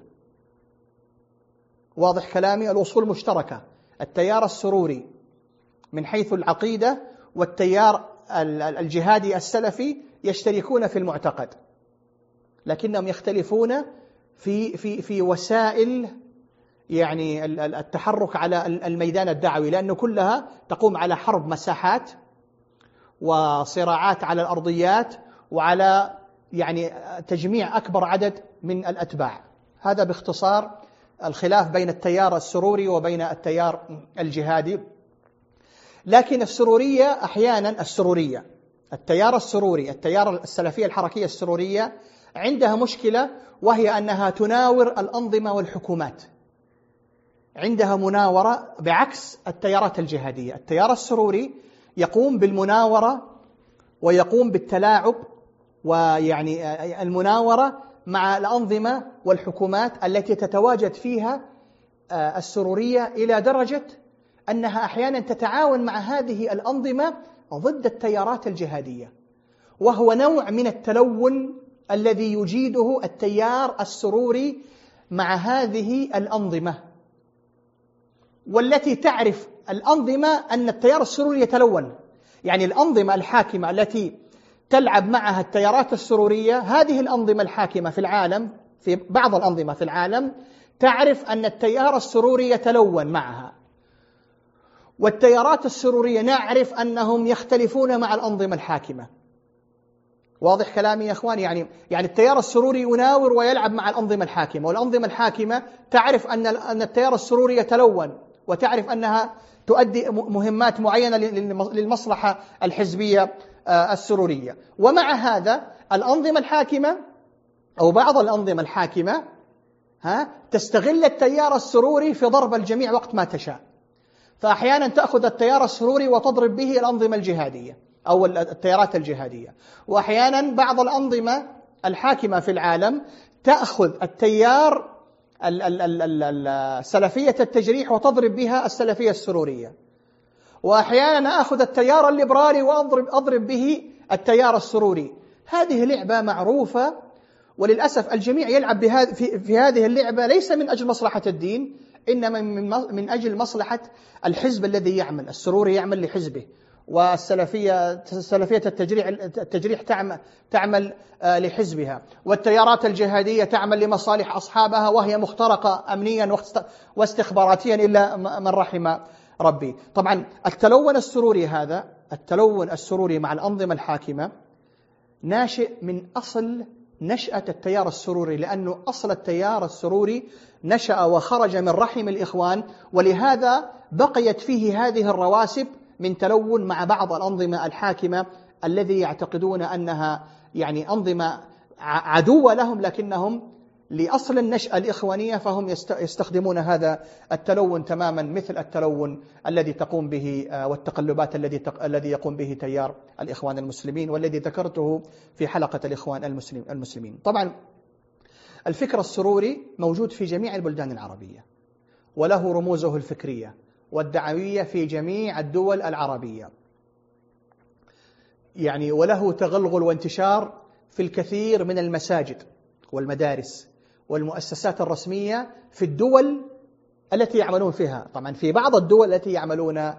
واضح كلامي؟ الأصول مشتركة، التيار السروري من حيث العقيدة والتيار الجهادي السلفي يشتركون في المعتقد، لكنهم يختلفون في وسائل يعني التحرك على الميدان الدعوي، لأنه كلها تقوم على حرب مساحات وصراعات على الأرضيات وعلى يعني تجميع أكبر عدد من الأتباع. هذا باختصار الخلاف بين التيار السروري وبين التيار الجهادي. لكن السرورية أحيانا التيار السروري، التيار السلفية الحركية السرورية عندها مشكلة، وهي أنها تناور الأنظمة والحكومات، عندها مناورة بعكس التيارات الجهادية. التيار السروري يقوم بالمناورة ويقوم بالتلاعب، ويعني المناورة مع الأنظمة والحكومات التي تتواجد فيها السرورية، إلى درجة أنها أحيانا تتعاون مع هذه الأنظمة ضد التيارات الجهادية، وهو نوع من التلون الذي يجيده التيار السروري مع هذه الأنظمة، والتي تعرف الأنظمة أن التيار السروري يتلون. يعني الأنظمة الحاكمة التي تلعب معها التيارات السرورية، هذه الأنظمة الحاكمة في العالم، في بعض الأنظمة في العالم، تعرف أن التيار السروري يتلون معها، والتيارات السرورية نعرف أنهم يختلفون مع الأنظمة الحاكمة. واضح كلامي يا أخوان؟ يعني التيار السروري يناور ويلعب مع الأنظمة الحاكمة، والأنظمة الحاكمة تعرف أن التيار السروري يتلون، وتعرف أنها تؤدي مهمات معينة للمصلحة الحزبية السرورية. ومع هذا الأنظمة الحاكمة أو بعض الأنظمة الحاكمة تستغل التيار السروري في ضرب الجميع وقت ما تشاء، فأحيانا تأخذ التيار السروري وتضرب به الأنظمة الجهادية أو التيارات الجهادية، وأحيانا بعض الأنظمة الحاكمة في العالم تأخذ التيار سلفية التجريح وتضرب بها السلفية السرورية، وأحيانا أخذ التيار الليبرالي وأضرب به التيار السروري. هذه لعبة معروفة، وللأسف الجميع يلعب في هذه اللعبة ليس من أجل مصلحة الدين، إنما من أجل مصلحة الحزب الذي يعمل. السروري يعمل لحزبه، والسلفية التجريح تعمل لحزبها، والتيارات الجهادية تعمل لمصالح أصحابها، وهي مخترقة أمنيا واستخباراتيا إلا من رحم ربي. طبعا التلون السروري مع الأنظمة الحاكمة ناشئ من أصل نشأة التيار السروري، لأنه أصل التيار السروري نشأ وخرج من رحم الإخوان، ولهذا بقيت فيه هذه الرواسب من تلون مع بعض الأنظمة الحاكمة الذي يعتقدون أنها يعني أنظمة عدوة لهم، لكنهم لأصل النشأة الإخوانية فهم يستخدمون هذا التلون تماما مثل التلون الذي تقوم به والتقلبات الذي يقوم به تيار الإخوان المسلمين، والذي ذكرته في حلقة الإخوان المسلمين. طبعا الفكر السروري موجود في جميع البلدان العربية، وله رموزه الفكرية والدعوية في جميع الدول العربية، يعني وله تغلغل وانتشار في الكثير من المساجد والمدارس والمؤسسات الرسمية في الدول التي يعملون فيها. طبعا في بعض الدول التي يعملون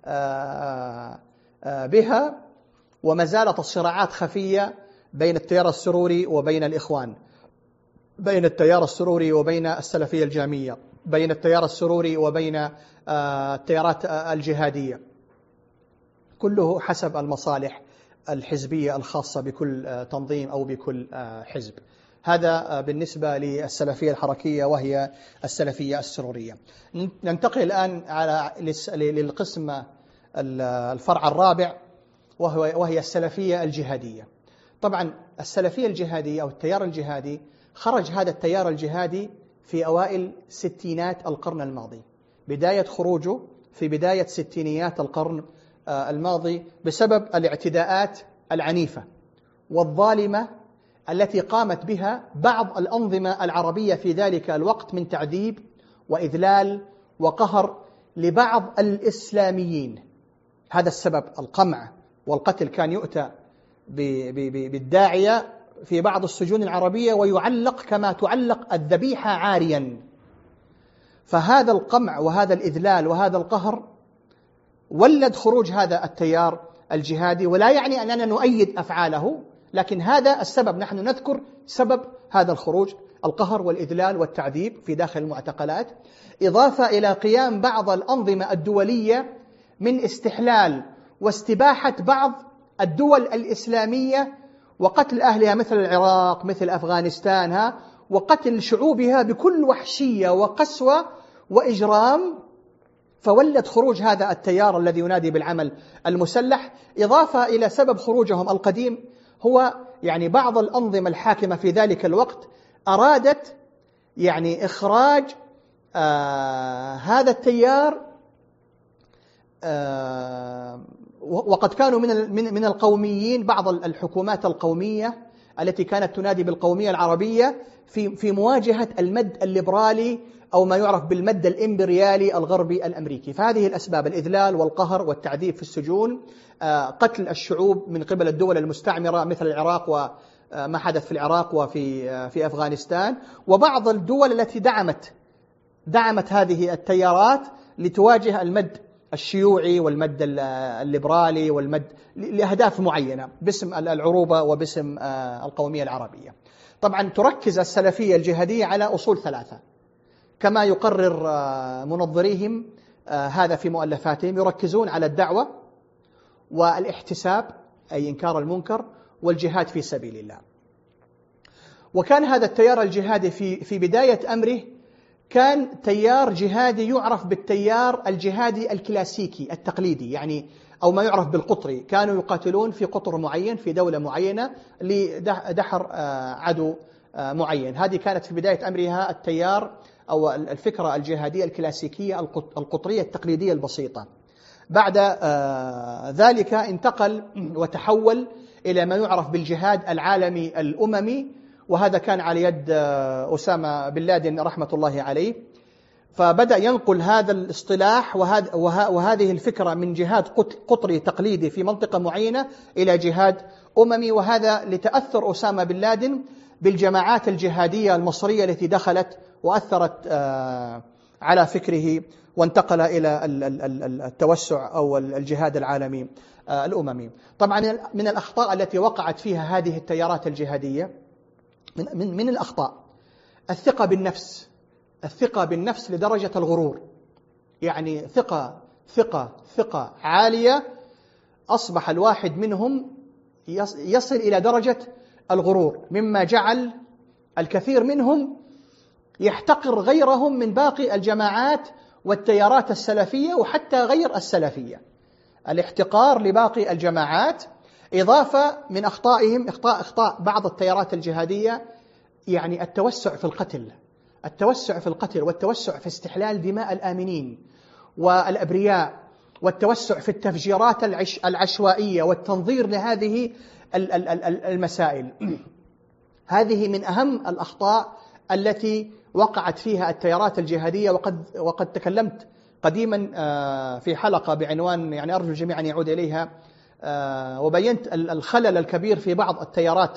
بها وما زالت الصراعات خفية بين التيار السروري وبين الإخوان، بين التيار السروري وبين السلفية الجامية، بين التيار السروري وبين التيارات الجهادية، كله حسب المصالح الحزبية الخاصة بكل تنظيم أو بكل حزب. هذا بالنسبة للسلفية الحركية وهي السلفية السرورية. ننتقل الآن للقسم الفرع الرابع وهي السلفية الجهادية. طبعا السلفية الجهادية أو التيار الجهادي خرج هذا التيار الجهادي في أوائل ستينات القرن الماضي، بداية خروجه في بداية ستينيات القرن الماضي بسبب الاعتداءات العنيفة والظالمة التي قامت بها بعض الأنظمة العربية في ذلك الوقت من تعذيب وإذلال وقهر لبعض الإسلاميين. هذا السبب، القمع والقتل. كان يؤتى بالداعية في بعض السجون العربية ويعلق كما تعلق الذبيحة عاريا. فهذا القمع وهذا الإذلال وهذا القهر ولد خروج هذا التيار الجهادي، ولا يعني أننا نؤيد أفعاله، لكن هذا السبب. نحن نذكر سبب هذا الخروج: القهر والإذلال والتعذيب في داخل المعتقلات، إضافة إلى قيام بعض الأنظمة الدولية من استحلال واستباحة بعض الدول الإسلامية وقتل أهلها، مثل العراق، مثل أفغانستان، وقتل شعوبها بكل وحشية وقسوة وإجرام، فولد خروج هذا التيار الذي ينادي بالعمل المسلح، إضافة إلى سبب خروجهم القديم هو يعني بعض الأنظمة الحاكمة في ذلك الوقت أرادت يعني إخراج هذا التيار، وقد كانوا من القوميين، بعض الحكومات القومية التي كانت تنادي بالقومية العربية في مواجهة المد الليبرالي أو ما يعرف بالمد الإمبريالي الغربي الأمريكي. فهذه الأسباب: الإذلال والقهر والتعذيب في السجون، قتل الشعوب من قبل الدول المستعمرة مثل العراق وما حدث في العراق وفي أفغانستان، وبعض الدول التي دعمت هذه التيارات لتواجه المد الشيوعي والمد الليبرالي والمد لأهداف معينة باسم العروبة وباسم القومية العربية. طبعا تركز السلفية الجهادية على أصول 3 كما يقرر منظريهم هذا في مؤلفاتهم، يركزون على الدعوة والاحتساب أي إنكار المنكر والجهاد في سبيل الله. وكان هذا التيار الجهادي في بداية أمره كان تيار جهادي يعرف بالتيار الجهادي الكلاسيكي التقليدي، يعني أو ما يعرف بالقطري، كانوا يقاتلون في قطر معين في دولة معينة لدحر عدو معين. هذه كانت في بداية أمرها التيار أو الفكرة الجهادية الكلاسيكية القطرية التقليدية البسيطة. بعد ذلك انتقل وتحول إلى ما يعرف بالجهاد العالمي الأممي، وهذا كان على يد أسامة بن لادن رحمة الله عليه. فبدأ ينقل هذا الاصطلاح وهذه الفكرة من جهاد قطري تقليدي في منطقة معينة إلى جهاد أممي، وهذا لتأثر أسامة بن لادن بالجماعات الجهادية المصرية التي دخلت وأثرت على فكره، وانتقل إلى التوسع أو الجهاد العالمي الأممي. طبعا من الأخطاء التي وقعت فيها هذه التيارات الجهادية من الأخطاء الثقة بالنفس لدرجة الغرور، يعني ثقة عالية، أصبح الواحد منهم يصل إلى درجة الغرور، مما جعل الكثير منهم يحتقر غيرهم من باقي الجماعات والتيارات السلفية وحتى غير السلفية. الاحتقار لباقي الجماعات، إضافة من أخطائهم أخطاء بعض التيارات الجهادية، يعني التوسع في القتل والتوسع في استحلال دماء الآمنين والأبرياء، والتوسع في التفجيرات العشوائية والتنظير لهذه المسائل. هذه من أهم الأخطاء التي وقعت فيها التيارات الجهادية، وقد تكلمت قديما في حلقة بعنوان يعني أرجو الجميع أن يعود إليها، وبينت الخلل الكبير في بعض التيارات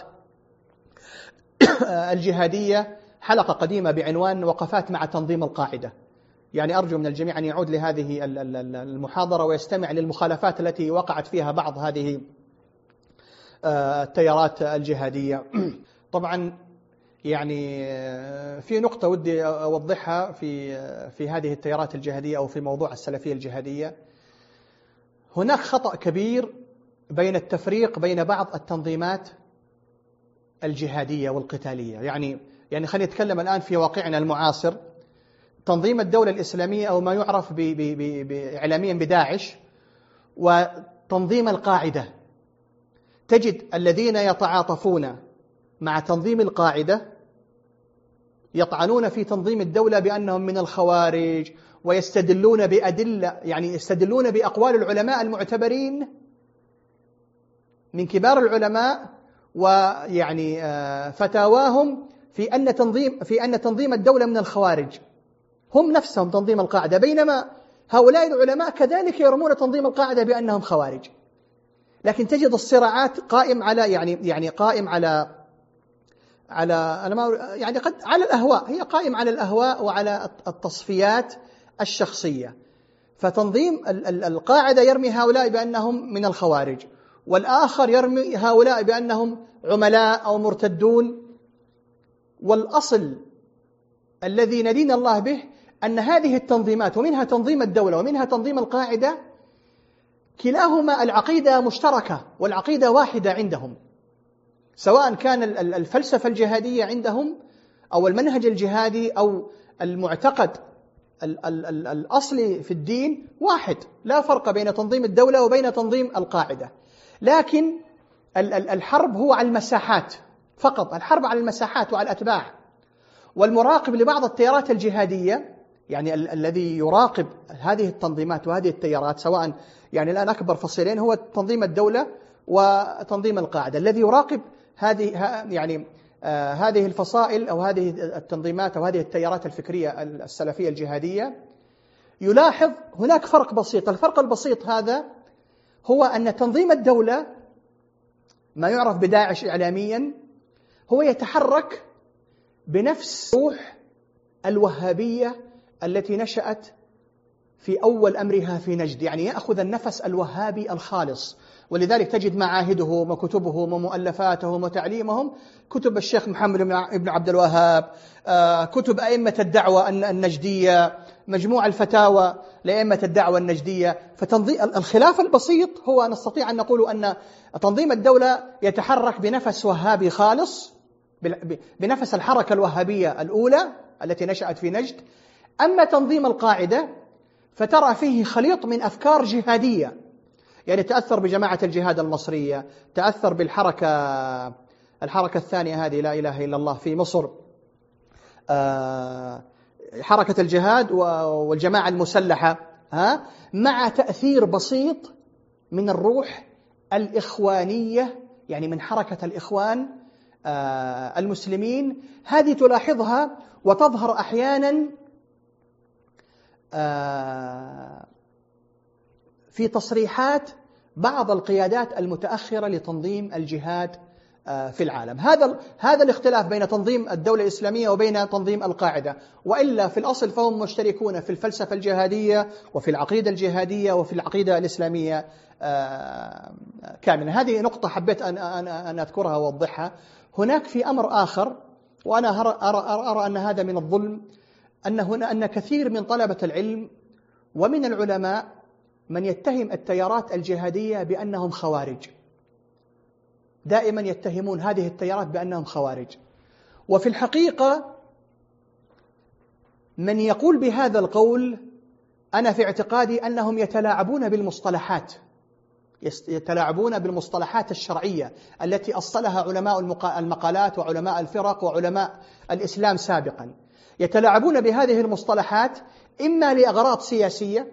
الجهادية، حلقة قديمة بعنوان وقفات مع تنظيم القاعدة. يعني أرجو من الجميع أن يعود لهذه المحاضرة ويستمع للمخالفات التي وقعت فيها بعض هذه التيارات الجهادية. طبعا يعني في نقطة ودي أوضحها في هذه التيارات الجهادية أو في موضوع السلفية الجهادية. هناك خطأ كبير بين التفريق بين بعض التنظيمات الجهادية والقتالية. يعني خلينا نتكلم الآن في واقعنا المعاصر. تنظيم الدولة الإسلامية أو ما يعرف إعلاميا بداعش، وتنظيم القاعدة، تجد الذين يتعاطفون مع تنظيم القاعدة يطعنون في تنظيم الدولة بأنهم من الخوارج، ويستدلون بأدلة، يعني يستدلون بأقوال العلماء المعتبرين من كبار العلماء، ويعني فتاواهم في أن تنظيم الدولة من الخوارج، هم نفسهم تنظيم القاعدة، بينما هؤلاء العلماء كذلك يرمون تنظيم القاعدة بأنهم خوارج. لكن تجد الصراعات قائم على قائم على الأهواء، هي قائم على الأهواء وعلى التصفيات الشخصية. فتنظيم القاعدة يرمي هؤلاء بأنهم من الخوارج، والآخر يرمي هؤلاء بأنهم عملاء أو مرتدون. والأصل الذي ندين الله به أن هذه التنظيمات، ومنها تنظيم الدولة ومنها تنظيم القاعدة، كلاهما العقيدة مشتركة والعقيدة واحدة عندهم، سواء كان الفلسفة الجهادية عندهم أو المنهج الجهادي أو المعتقد الأصلي في الدين واحد، لا فرق بين تنظيم الدولة وبين تنظيم القاعدة، لكن الحرب هو على المساحات فقط، الحرب على المساحات وعلى الأتباع. والمراقب لبعض التيارات الجهادية، يعني الذي يراقب هذه التنظيمات وهذه التيارات، سواء يعني الآن أكبر فصيلين هو تنظيم الدولة وتنظيم القاعدة، الذي يراقب هذه الفصائل أو هذه التنظيمات أو هذه التيارات الفكرية السلفية الجهادية يلاحظ هناك فرق بسيط. الفرق البسيط هذا هو أن تنظيم الدولة، ما يعرف بداعش إعلاميا، هو يتحرك بنفس روح الوهابية التي نشأت في أول أمرها في نجد، يعني يأخذ النفس الوهابي الخالص. ولذلك تجد معاهدهم وكتبهم ومؤلفاتهم وتعليمهم كتب الشيخ محمد بن عبد الوهاب، كتب أئمة الدعوة النجدية، مجموع الفتاوى لأئمة الدعوة النجدية. الخلاف البسيط هو نستطيع أن نقول أن تنظيم الدولة يتحرك بنفس وهابي خالص، بنفس الحركة الوهابية الأولى التي نشأت في نجد. أما تنظيم القاعدة فترى فيه خليط من أفكار جهادية، يعني تأثر بجماعة الجهاد المصرية، تأثر الحركة الثانية هذه لا إله إلا الله في مصر، حركة الجهاد والجماعة المسلحة، مع تأثير بسيط من الروح الإخوانية، يعني من حركة الإخوان المسلمين. هذه تلاحظها وتظهر أحيانا في تصريحات بعض القيادات المتأخرة لتنظيم الجهاد في العالم. هذا الاختلاف بين تنظيم الدولة الإسلامية وبين تنظيم القاعدة، وإلا في الأصل فهم مشتركون في الفلسفة الجهادية وفي العقيدة الجهادية وفي العقيدة الإسلامية كاملة. هذه نقطة حبيت أن أذكرها وأوضحها. هناك في أمر آخر، وأنا أرى أن هذا من الظلم، أن كثير من طلبة العلم ومن العلماء من يتهم التيارات الجهادية بأنهم خوارج، دائما يتهمون هذه التيارات بأنهم خوارج. وفي الحقيقة من يقول بهذا القول أنا في اعتقادي أنهم يتلاعبون بالمصطلحات الشرعية التي أصلها علماء المقالات وعلماء الفرق وعلماء الإسلام سابقا. يتلاعبون بهذه المصطلحات إما لأغراض سياسية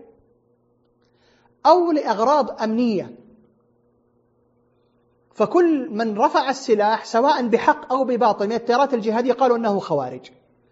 أو لأغراض أمنية. فكل من رفع السلاح سواء بحق أو بباطل من التيارات الجهادية قالوا أنه خوارج.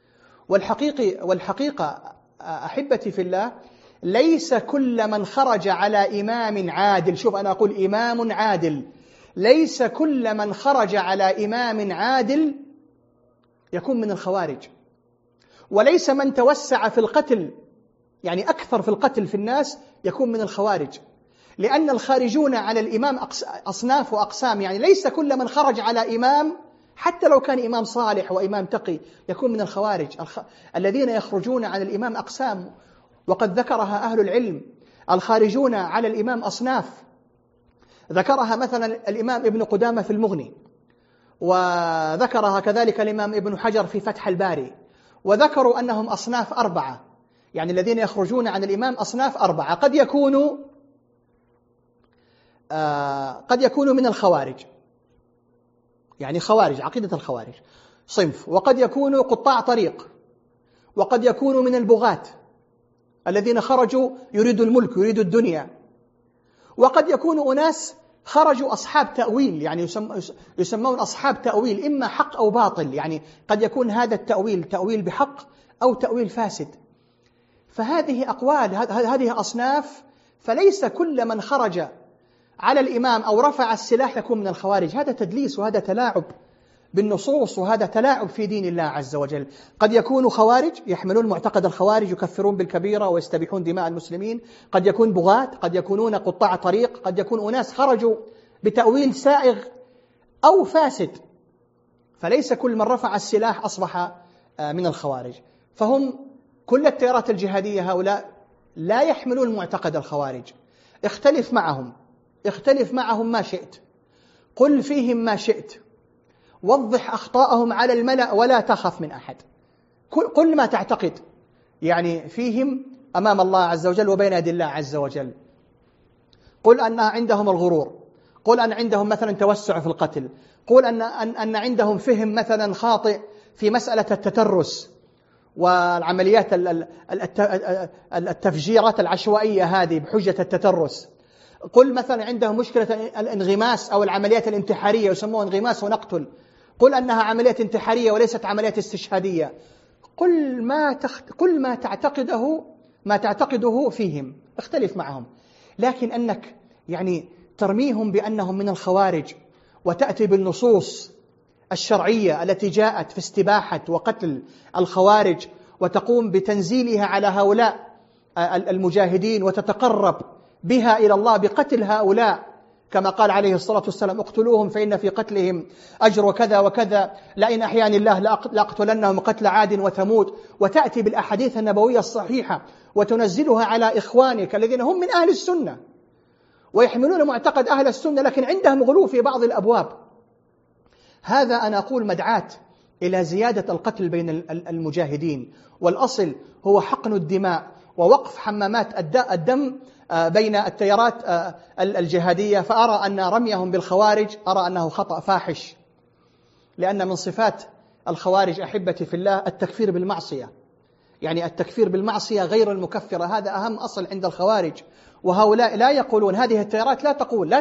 والحقيقة أحبتي في الله، ليس كل من خرج على إمام عادل، شوف أنا أقول إمام عادل، ليس كل من خرج على إمام عادل يكون من الخوارج، وليس من توسع في القتل، يعني أكثر في القتل في الناس، يكون من الخوارج. لأن الخارجون على الإمام أصناف وأقسام، يعني ليس كل من خرج على إمام حتى لو كان إمام صالح وإمام تقي يكون من الخوارج. الذين يخرجون على الإمام أقسام، وقد ذكرها أهل العلم. الخارجون على الإمام أصناف، ذكرها مثلا الإمام ابن قدامة في المغني، وذكرها كذلك الإمام ابن حجر في فتح الباري، وذكروا أنهم أصناف 4، يعني الذين يخرجون عن الإمام أصناف 4. قد يكونوا من الخوارج، يعني خوارج، عقيدة الخوارج صنف، وقد يكونوا قطاع طريق، وقد يكونوا من البغاة الذين خرجوا يريدوا الملك يريدوا الدنيا، وقد يكونوا أناس خرجوا أصحاب تأويل، يعني يسمون أصحاب تأويل، إما حق أو باطل، يعني قد يكون هذا التأويل تأويل بحق أو تأويل فاسد. فهذه أقوال، هذه أصناف. فليس كل من خرج على الإمام أو رفع السلاح يكون من الخوارج. هذا تدليس وهذا تلاعب بالنصوص وهذا تلاعب في دين الله عز وجل. قد يكونوا خوارج يحملون معتقد الخوارج، يكفرون بالكبيرة ويستبيحون دماء المسلمين، قد يكون بغاة، قد يكونون قطاع طريق، قد يكون أناس خرجوا بتأويل سائغ أو فاسد. فليس كل من رفع السلاح أصبح من الخوارج. فهم كل التيارات الجهادية هؤلاء لا يحملون معتقد الخوارج. اختلف معهم ما شئت، قل فيهم ما شئت، وضح أخطاءهم على الملأ ولا تخف من أحد. قل ما تعتقد يعني فيهم أمام الله عز وجل وبين يدي الله عز وجل. قل أن عندهم الغرور، قل أن عندهم مثلا توسع في القتل، قل أن عندهم فهم مثلا خاطئ في مسألة التترس والعمليات التفجيرات العشوائية هذه بحجة التترس. قل مثلا عندهم مشكلة الانغماس أو العمليات الانتحارية يسموها انغماس ونقتل، قل أنها عمليات انتحارية وليست عمليات استشهادية. قل ما تعتقده فيهم، اختلف معهم، لكن أنك يعني ترميهم بأنهم من الخوارج وتأتي بالنصوص الشرعية التي جاءت في استباحة وقتل الخوارج وتقوم بتنزيلها على هؤلاء المجاهدين وتتقرب بها إلى الله بقتل هؤلاء، كما قال عليه الصلاة والسلام اقتلوهم فإن في قتلهم أجر وكذا وكذا، لئن أحياني الله لأقتلنهم قتل عاد وثمود، وتأتي بالأحاديث النبوية الصحيحة وتنزلها على إخوانك الذين هم من أهل السنة ويحملون معتقد أهل السنة لكن عندهم غلو في بعض الأبواب. هذا أنا أقول مدعاة إلى زيادة القتل بين المجاهدين، والأصل هو حقن الدماء ووقف حمامات الدم بين التيارات الجهادية. فأرى أن رميهم بالخوارج أرى أنه خطأ فاحش، لأن من صفات الخوارج أحبتي في الله التكفير بالمعصية، يعني التكفير بالمعصية غير المكفرة، هذا أهم أصل عند الخوارج. وهؤلاء لا يقولون، هذه التيارات لا تقول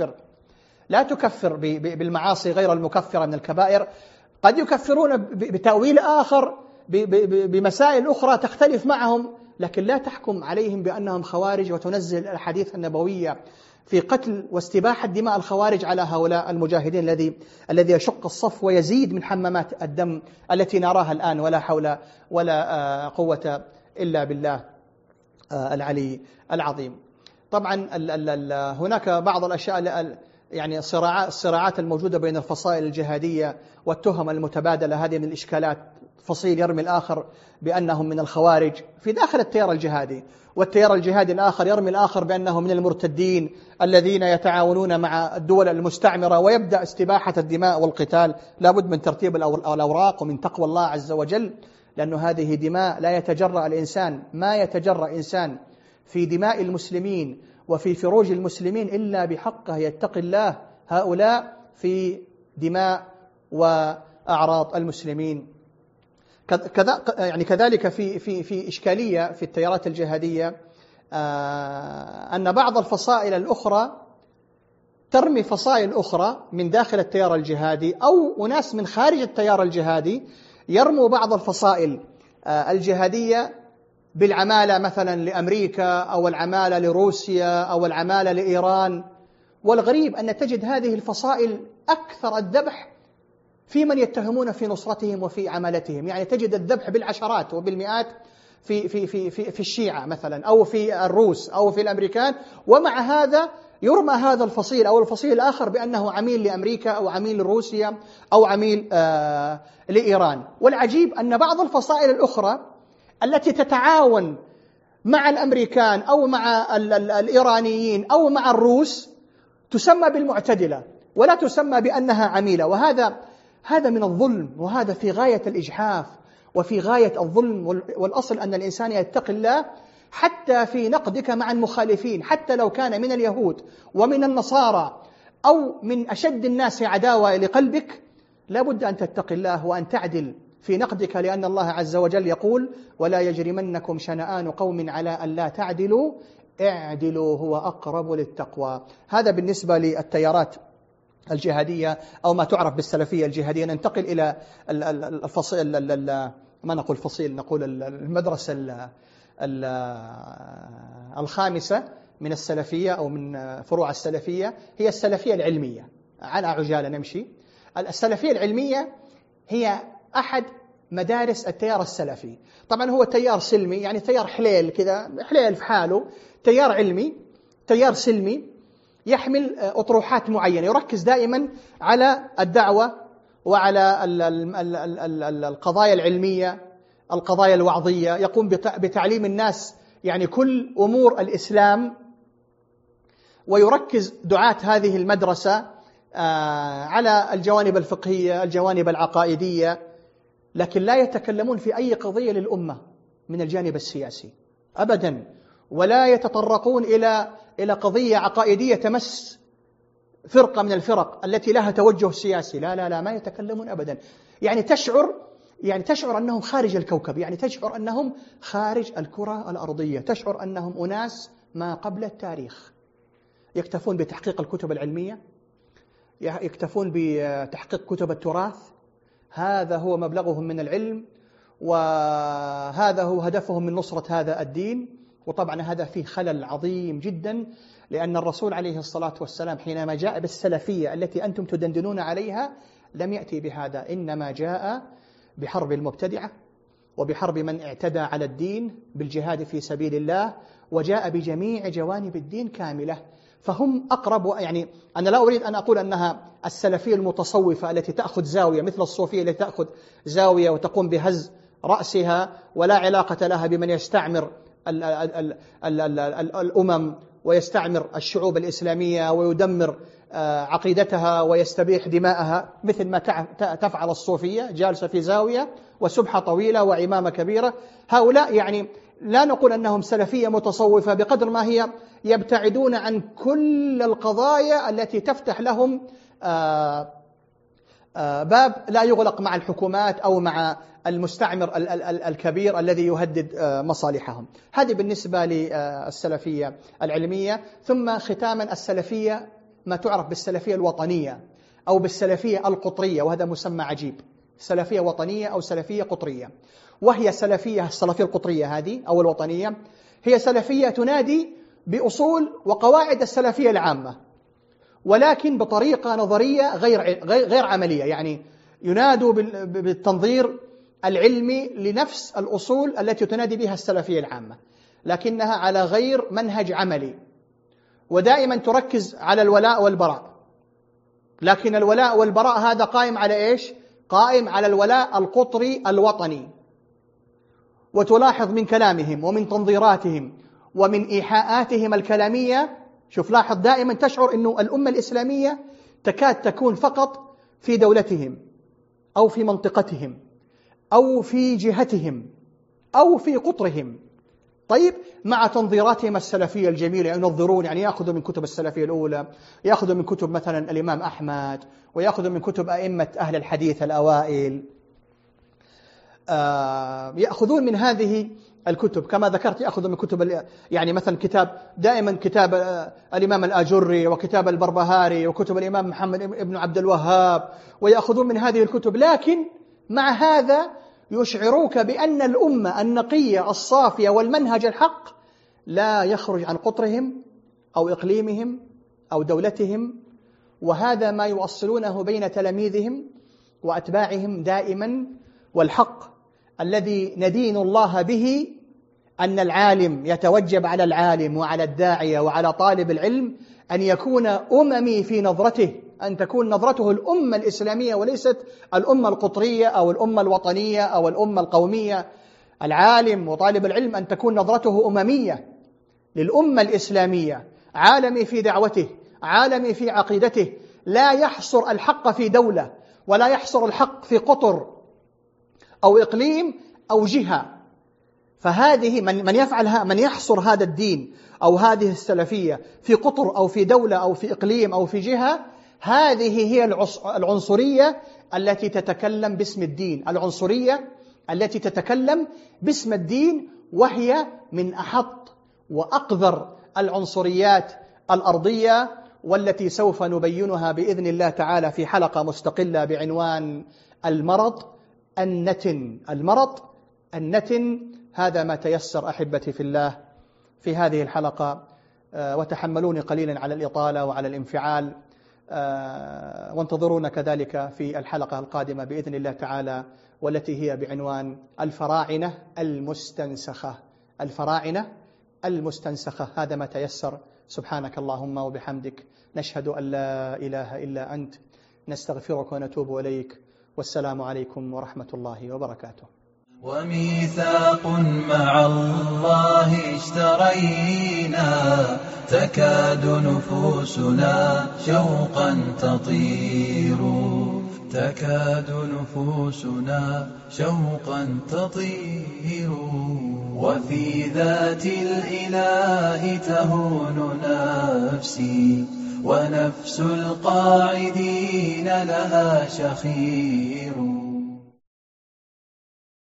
لا تكفر بالمعاصي غير المكفرة من الكبائر، قد يكفرون بتأويل آخر بمسائل أخرى تختلف معهم، لكن لا تحكم عليهم بأنهم خوارج وتنزل الحديث النبوية في قتل واستباحة دماء الخوارج على هؤلاء المجاهدين الذي يشق الصف ويزيد من حمامات الدم التي نراها الآن، ولا حول ولا قوة إلا بالله العلي العظيم. طبعا هناك بعض الأشياء يعني الصراعات الموجودة بين الفصائل الجهادية والتهم المتبادلة، هذه من الإشكالات. فصيل يرمي الآخر بأنهم من الخوارج في داخل التيار الجهادي، والتيار الجهادي الآخر يرمي الآخر بأنهم من المرتدين الذين يتعاونون مع الدول المستعمرة، ويبدأ استباحة الدماء والقتال. لابد من ترتيب الأوراق ومن تقوى الله عز وجل، لأن هذه دماء لا يتجرأ الإنسان، ما يتجرأ إنسان في دماء المسلمين وفي فروج المسلمين إلا بحقه، يتقي الله هؤلاء في دماء وأعراض المسلمين. يعني كذلك في إشكالية في التيارات الجهادية أن بعض الفصائل الأخرى ترمي فصائل أخرى من داخل التيار الجهادي، أو أناس من خارج التيار الجهادي يرموا بعض الفصائل الجهادية بالعمالة مثلا لأمريكا أو العمالة لروسيا أو العمالة لإيران. والغريب أن تجد هذه الفصائل أكثر الذبح في من يتهمون في نصرتهم وفي عمالتهم، يعني تجد الذبح بالعشرات وبالمئات في الشيعة مثلا أو في الروس أو في الأمريكان، ومع هذا يرمى هذا الفصيل أو الفصيل الآخر بأنه عميل لأمريكا أو عميل لروسيا أو عميل لإيران. والعجيب أن بعض الفصائل الأخرى التي تتعاون مع الأمريكان أو مع الإيرانيين أو مع الروس تسمى بالمعتدلة ولا تسمى بأنها عميلة، وهذا من الظلم، وهذا في غاية الإجحاف وفي غاية الظلم. والأصل أن الإنسان يتقي الله حتى في نقدك مع المخالفين، حتى لو كان من اليهود ومن النصارى أو من أشد الناس عداوة لقلبك، لا بد أن تتقي الله وأن تعدل في نقدك، لأن الله عز وجل يقول: ولا يجرمنكم شنآن قوم على أن لا تعدلوا اعدلوا هو أقرب للتقوى. هذا بالنسبة للتيارات الجهادية أو ما تعرف بالسلفية الجهادية. ننتقل إلى الفصيل، ما نقول فصيل، نقول المدرسة الخامسة من السلفية أو من فروع السلفية، هي السلفية العلمية. على عجالة نمشي. السلفية العلمية هي أحد مدارس التيار السلفي. طبعا هو تيار سلمي، يعني تيار حليل كذا، حليل في حاله، تيار علمي، تيار سلمي، يحمل أطروحات معينة، يركز دائما على الدعوة وعلى القضايا العلمية، القضايا الوعظية، يقوم بتعليم الناس يعني كل أمور الإسلام، ويركز دعاة هذه المدرسة على الجوانب الفقهية، الجوانب العقائدية، لكن لا يتكلمون في أي قضية للأمة من الجانب السياسي أبدا، ولا يتطرقون إلى قضية عقائدية تمس فرقة من الفرق التي لها توجه سياسي. لا لا لا، ما يتكلمون أبدا. يعني تشعر أنهم خارج الكوكب، يعني تشعر أنهم خارج الكرة الأرضية، تشعر أنهم أناس ما قبل التاريخ. يكتفون بتحقيق الكتب العلمية، يكتفون بتحقيق كتب التراث، هذا هو مبلغهم من العلم، وهذا هو هدفهم من نصرة هذا الدين. وطبعا هذا فيه خلل عظيم جدا، لأن الرسول عليه الصلاة والسلام حينما جاء بالسلفية التي أنتم تدندنون عليها لم يأتي بهذا، إنما جاء بحرب المبتدعة وبحرب من اعتدى على الدين بالجهاد في سبيل الله، وجاء بجميع جوانب الدين كاملة. فهم أقرب، يعني أنا لا أريد أن أقول أنها السلفية المتصوفة التي تأخذ زاوية مثل الصوفية التي تأخذ زاوية وتقوم بهز رأسها ولا علاقة لها بمن يستعمر الأمم ويستعمر الشعوب الإسلامية ويدمر عقيدتها ويستبيح دماءها، مثل ما تفعل الصوفية، جالسة في زاوية وسبحة طويلة وعمامة كبيرة. هؤلاء يعني لا نقول أنهم سلفية متصوفة بقدر ما هي يبتعدون عن كل القضايا التي تفتح لهم باب لا يغلق مع الحكومات أو مع المستعمر الكبير الذي يهدد مصالحهم. هذه بالنسبة للسلفية العلمية. ثم ختاما، السلفية ما تعرف بالسلفية الوطنية أو بالسلفية القطرية، وهذا مسمى عجيب، سلفية وطنية أو سلفية قطرية. وهي السلفية القطرية هذه أو الوطنية هي سلفية تنادي بأصول وقواعد السلفية العامة، ولكن بطريقة نظرية غير عملية. يعني ينادوا بالتنظير العلمي لنفس الأصول التي تنادي بها السلفية العامة، لكنها على غير منهج عملي، ودائما تركز على الولاء والبراء. لكن الولاء والبراء هذا قائم على إيش؟ قائم على الولاء القطري الوطني. وتلاحظ من كلامهم ومن تنظيراتهم ومن إيحاءاتهم الكلامية، شوف لاحظ دائما تشعر أنه الأمة الإسلامية تكاد تكون فقط في دولتهم أو في منطقتهم أو في جهتهم أو في قطرهم. طيب، مع تنظيراتهم السلفية الجميلة، ينظرون، يعني يأخذوا من كتب السلفية الأولى، يأخذوا من كتب مثلا الإمام أحمد، ويأخذوا من كتب أئمة أهل الحديث الأوائل، يأخذون من هذه الكتب. كما ذكرت يأخذوا من كتب، يعني مثلا دائما كتاب الإمام الآجري وكتاب البربهاري وكتب الإمام محمد بن عبد الوهاب، ويأخذون من هذه الكتب. لكن مع هذا يشعروك بأن الأمة النقية الصافية والمنهج الحق لا يخرج عن قطرهم أو إقليمهم أو دولتهم. وهذا ما يوصلونه بين تلاميذهم وأتباعهم دائما. والحق الذي ندين الله به أن العالم يتوجب على العالم وعلى الداعية وعلى طالب العلم أن يكون أممي في نظرته، أن تكون نظرته الأمة الإسلامية وليست الأمة القطرية أو الأمة الوطنية أو الأمة القومية. العالم وطالب العلم أن تكون نظرته أممية للأمة الإسلامية، عالمي في دعوته، عالمي في عقيدته، لا يحصر الحق في دولة ولا يحصر الحق في قطر أو إقليم أو جهة. فهذه من يفعل من يحصر هذا الدين أو هذه السلفية في قطر أو في دولة أو في إقليم أو في جهة، هذه هي العنصرية التي تتكلم باسم الدين، العنصرية التي تتكلم باسم الدين، وهي من أحط وأقذر العنصريات الأرضية، والتي سوف نبينها بإذن الله تعالى في حلقة مستقلة بعنوان المرض النتن. هذا ما تيسر أحبتي في الله في هذه الحلقة، وتحملوني قليلا على الإطالة وعلى الانفعال، وانتظرونا كذلك في الحلقة القادمة بإذن الله تعالى، والتي هي بعنوان الفراعنة المستنسخة. هذا ما تيسر. سبحانك اللهم وبحمدك، نشهد أن لا إله إلا أنت، نستغفرك ونتوب إليك، والسلام عليكم ورحمة الله وبركاته. وميثاق مع الله اشترينا، تكاد نفوسنا شوقا تطير، تكاد نفوسنا شوقا تطير، وفي ذات الإله تهون نفسي، ونفس القاعدين لها شخير.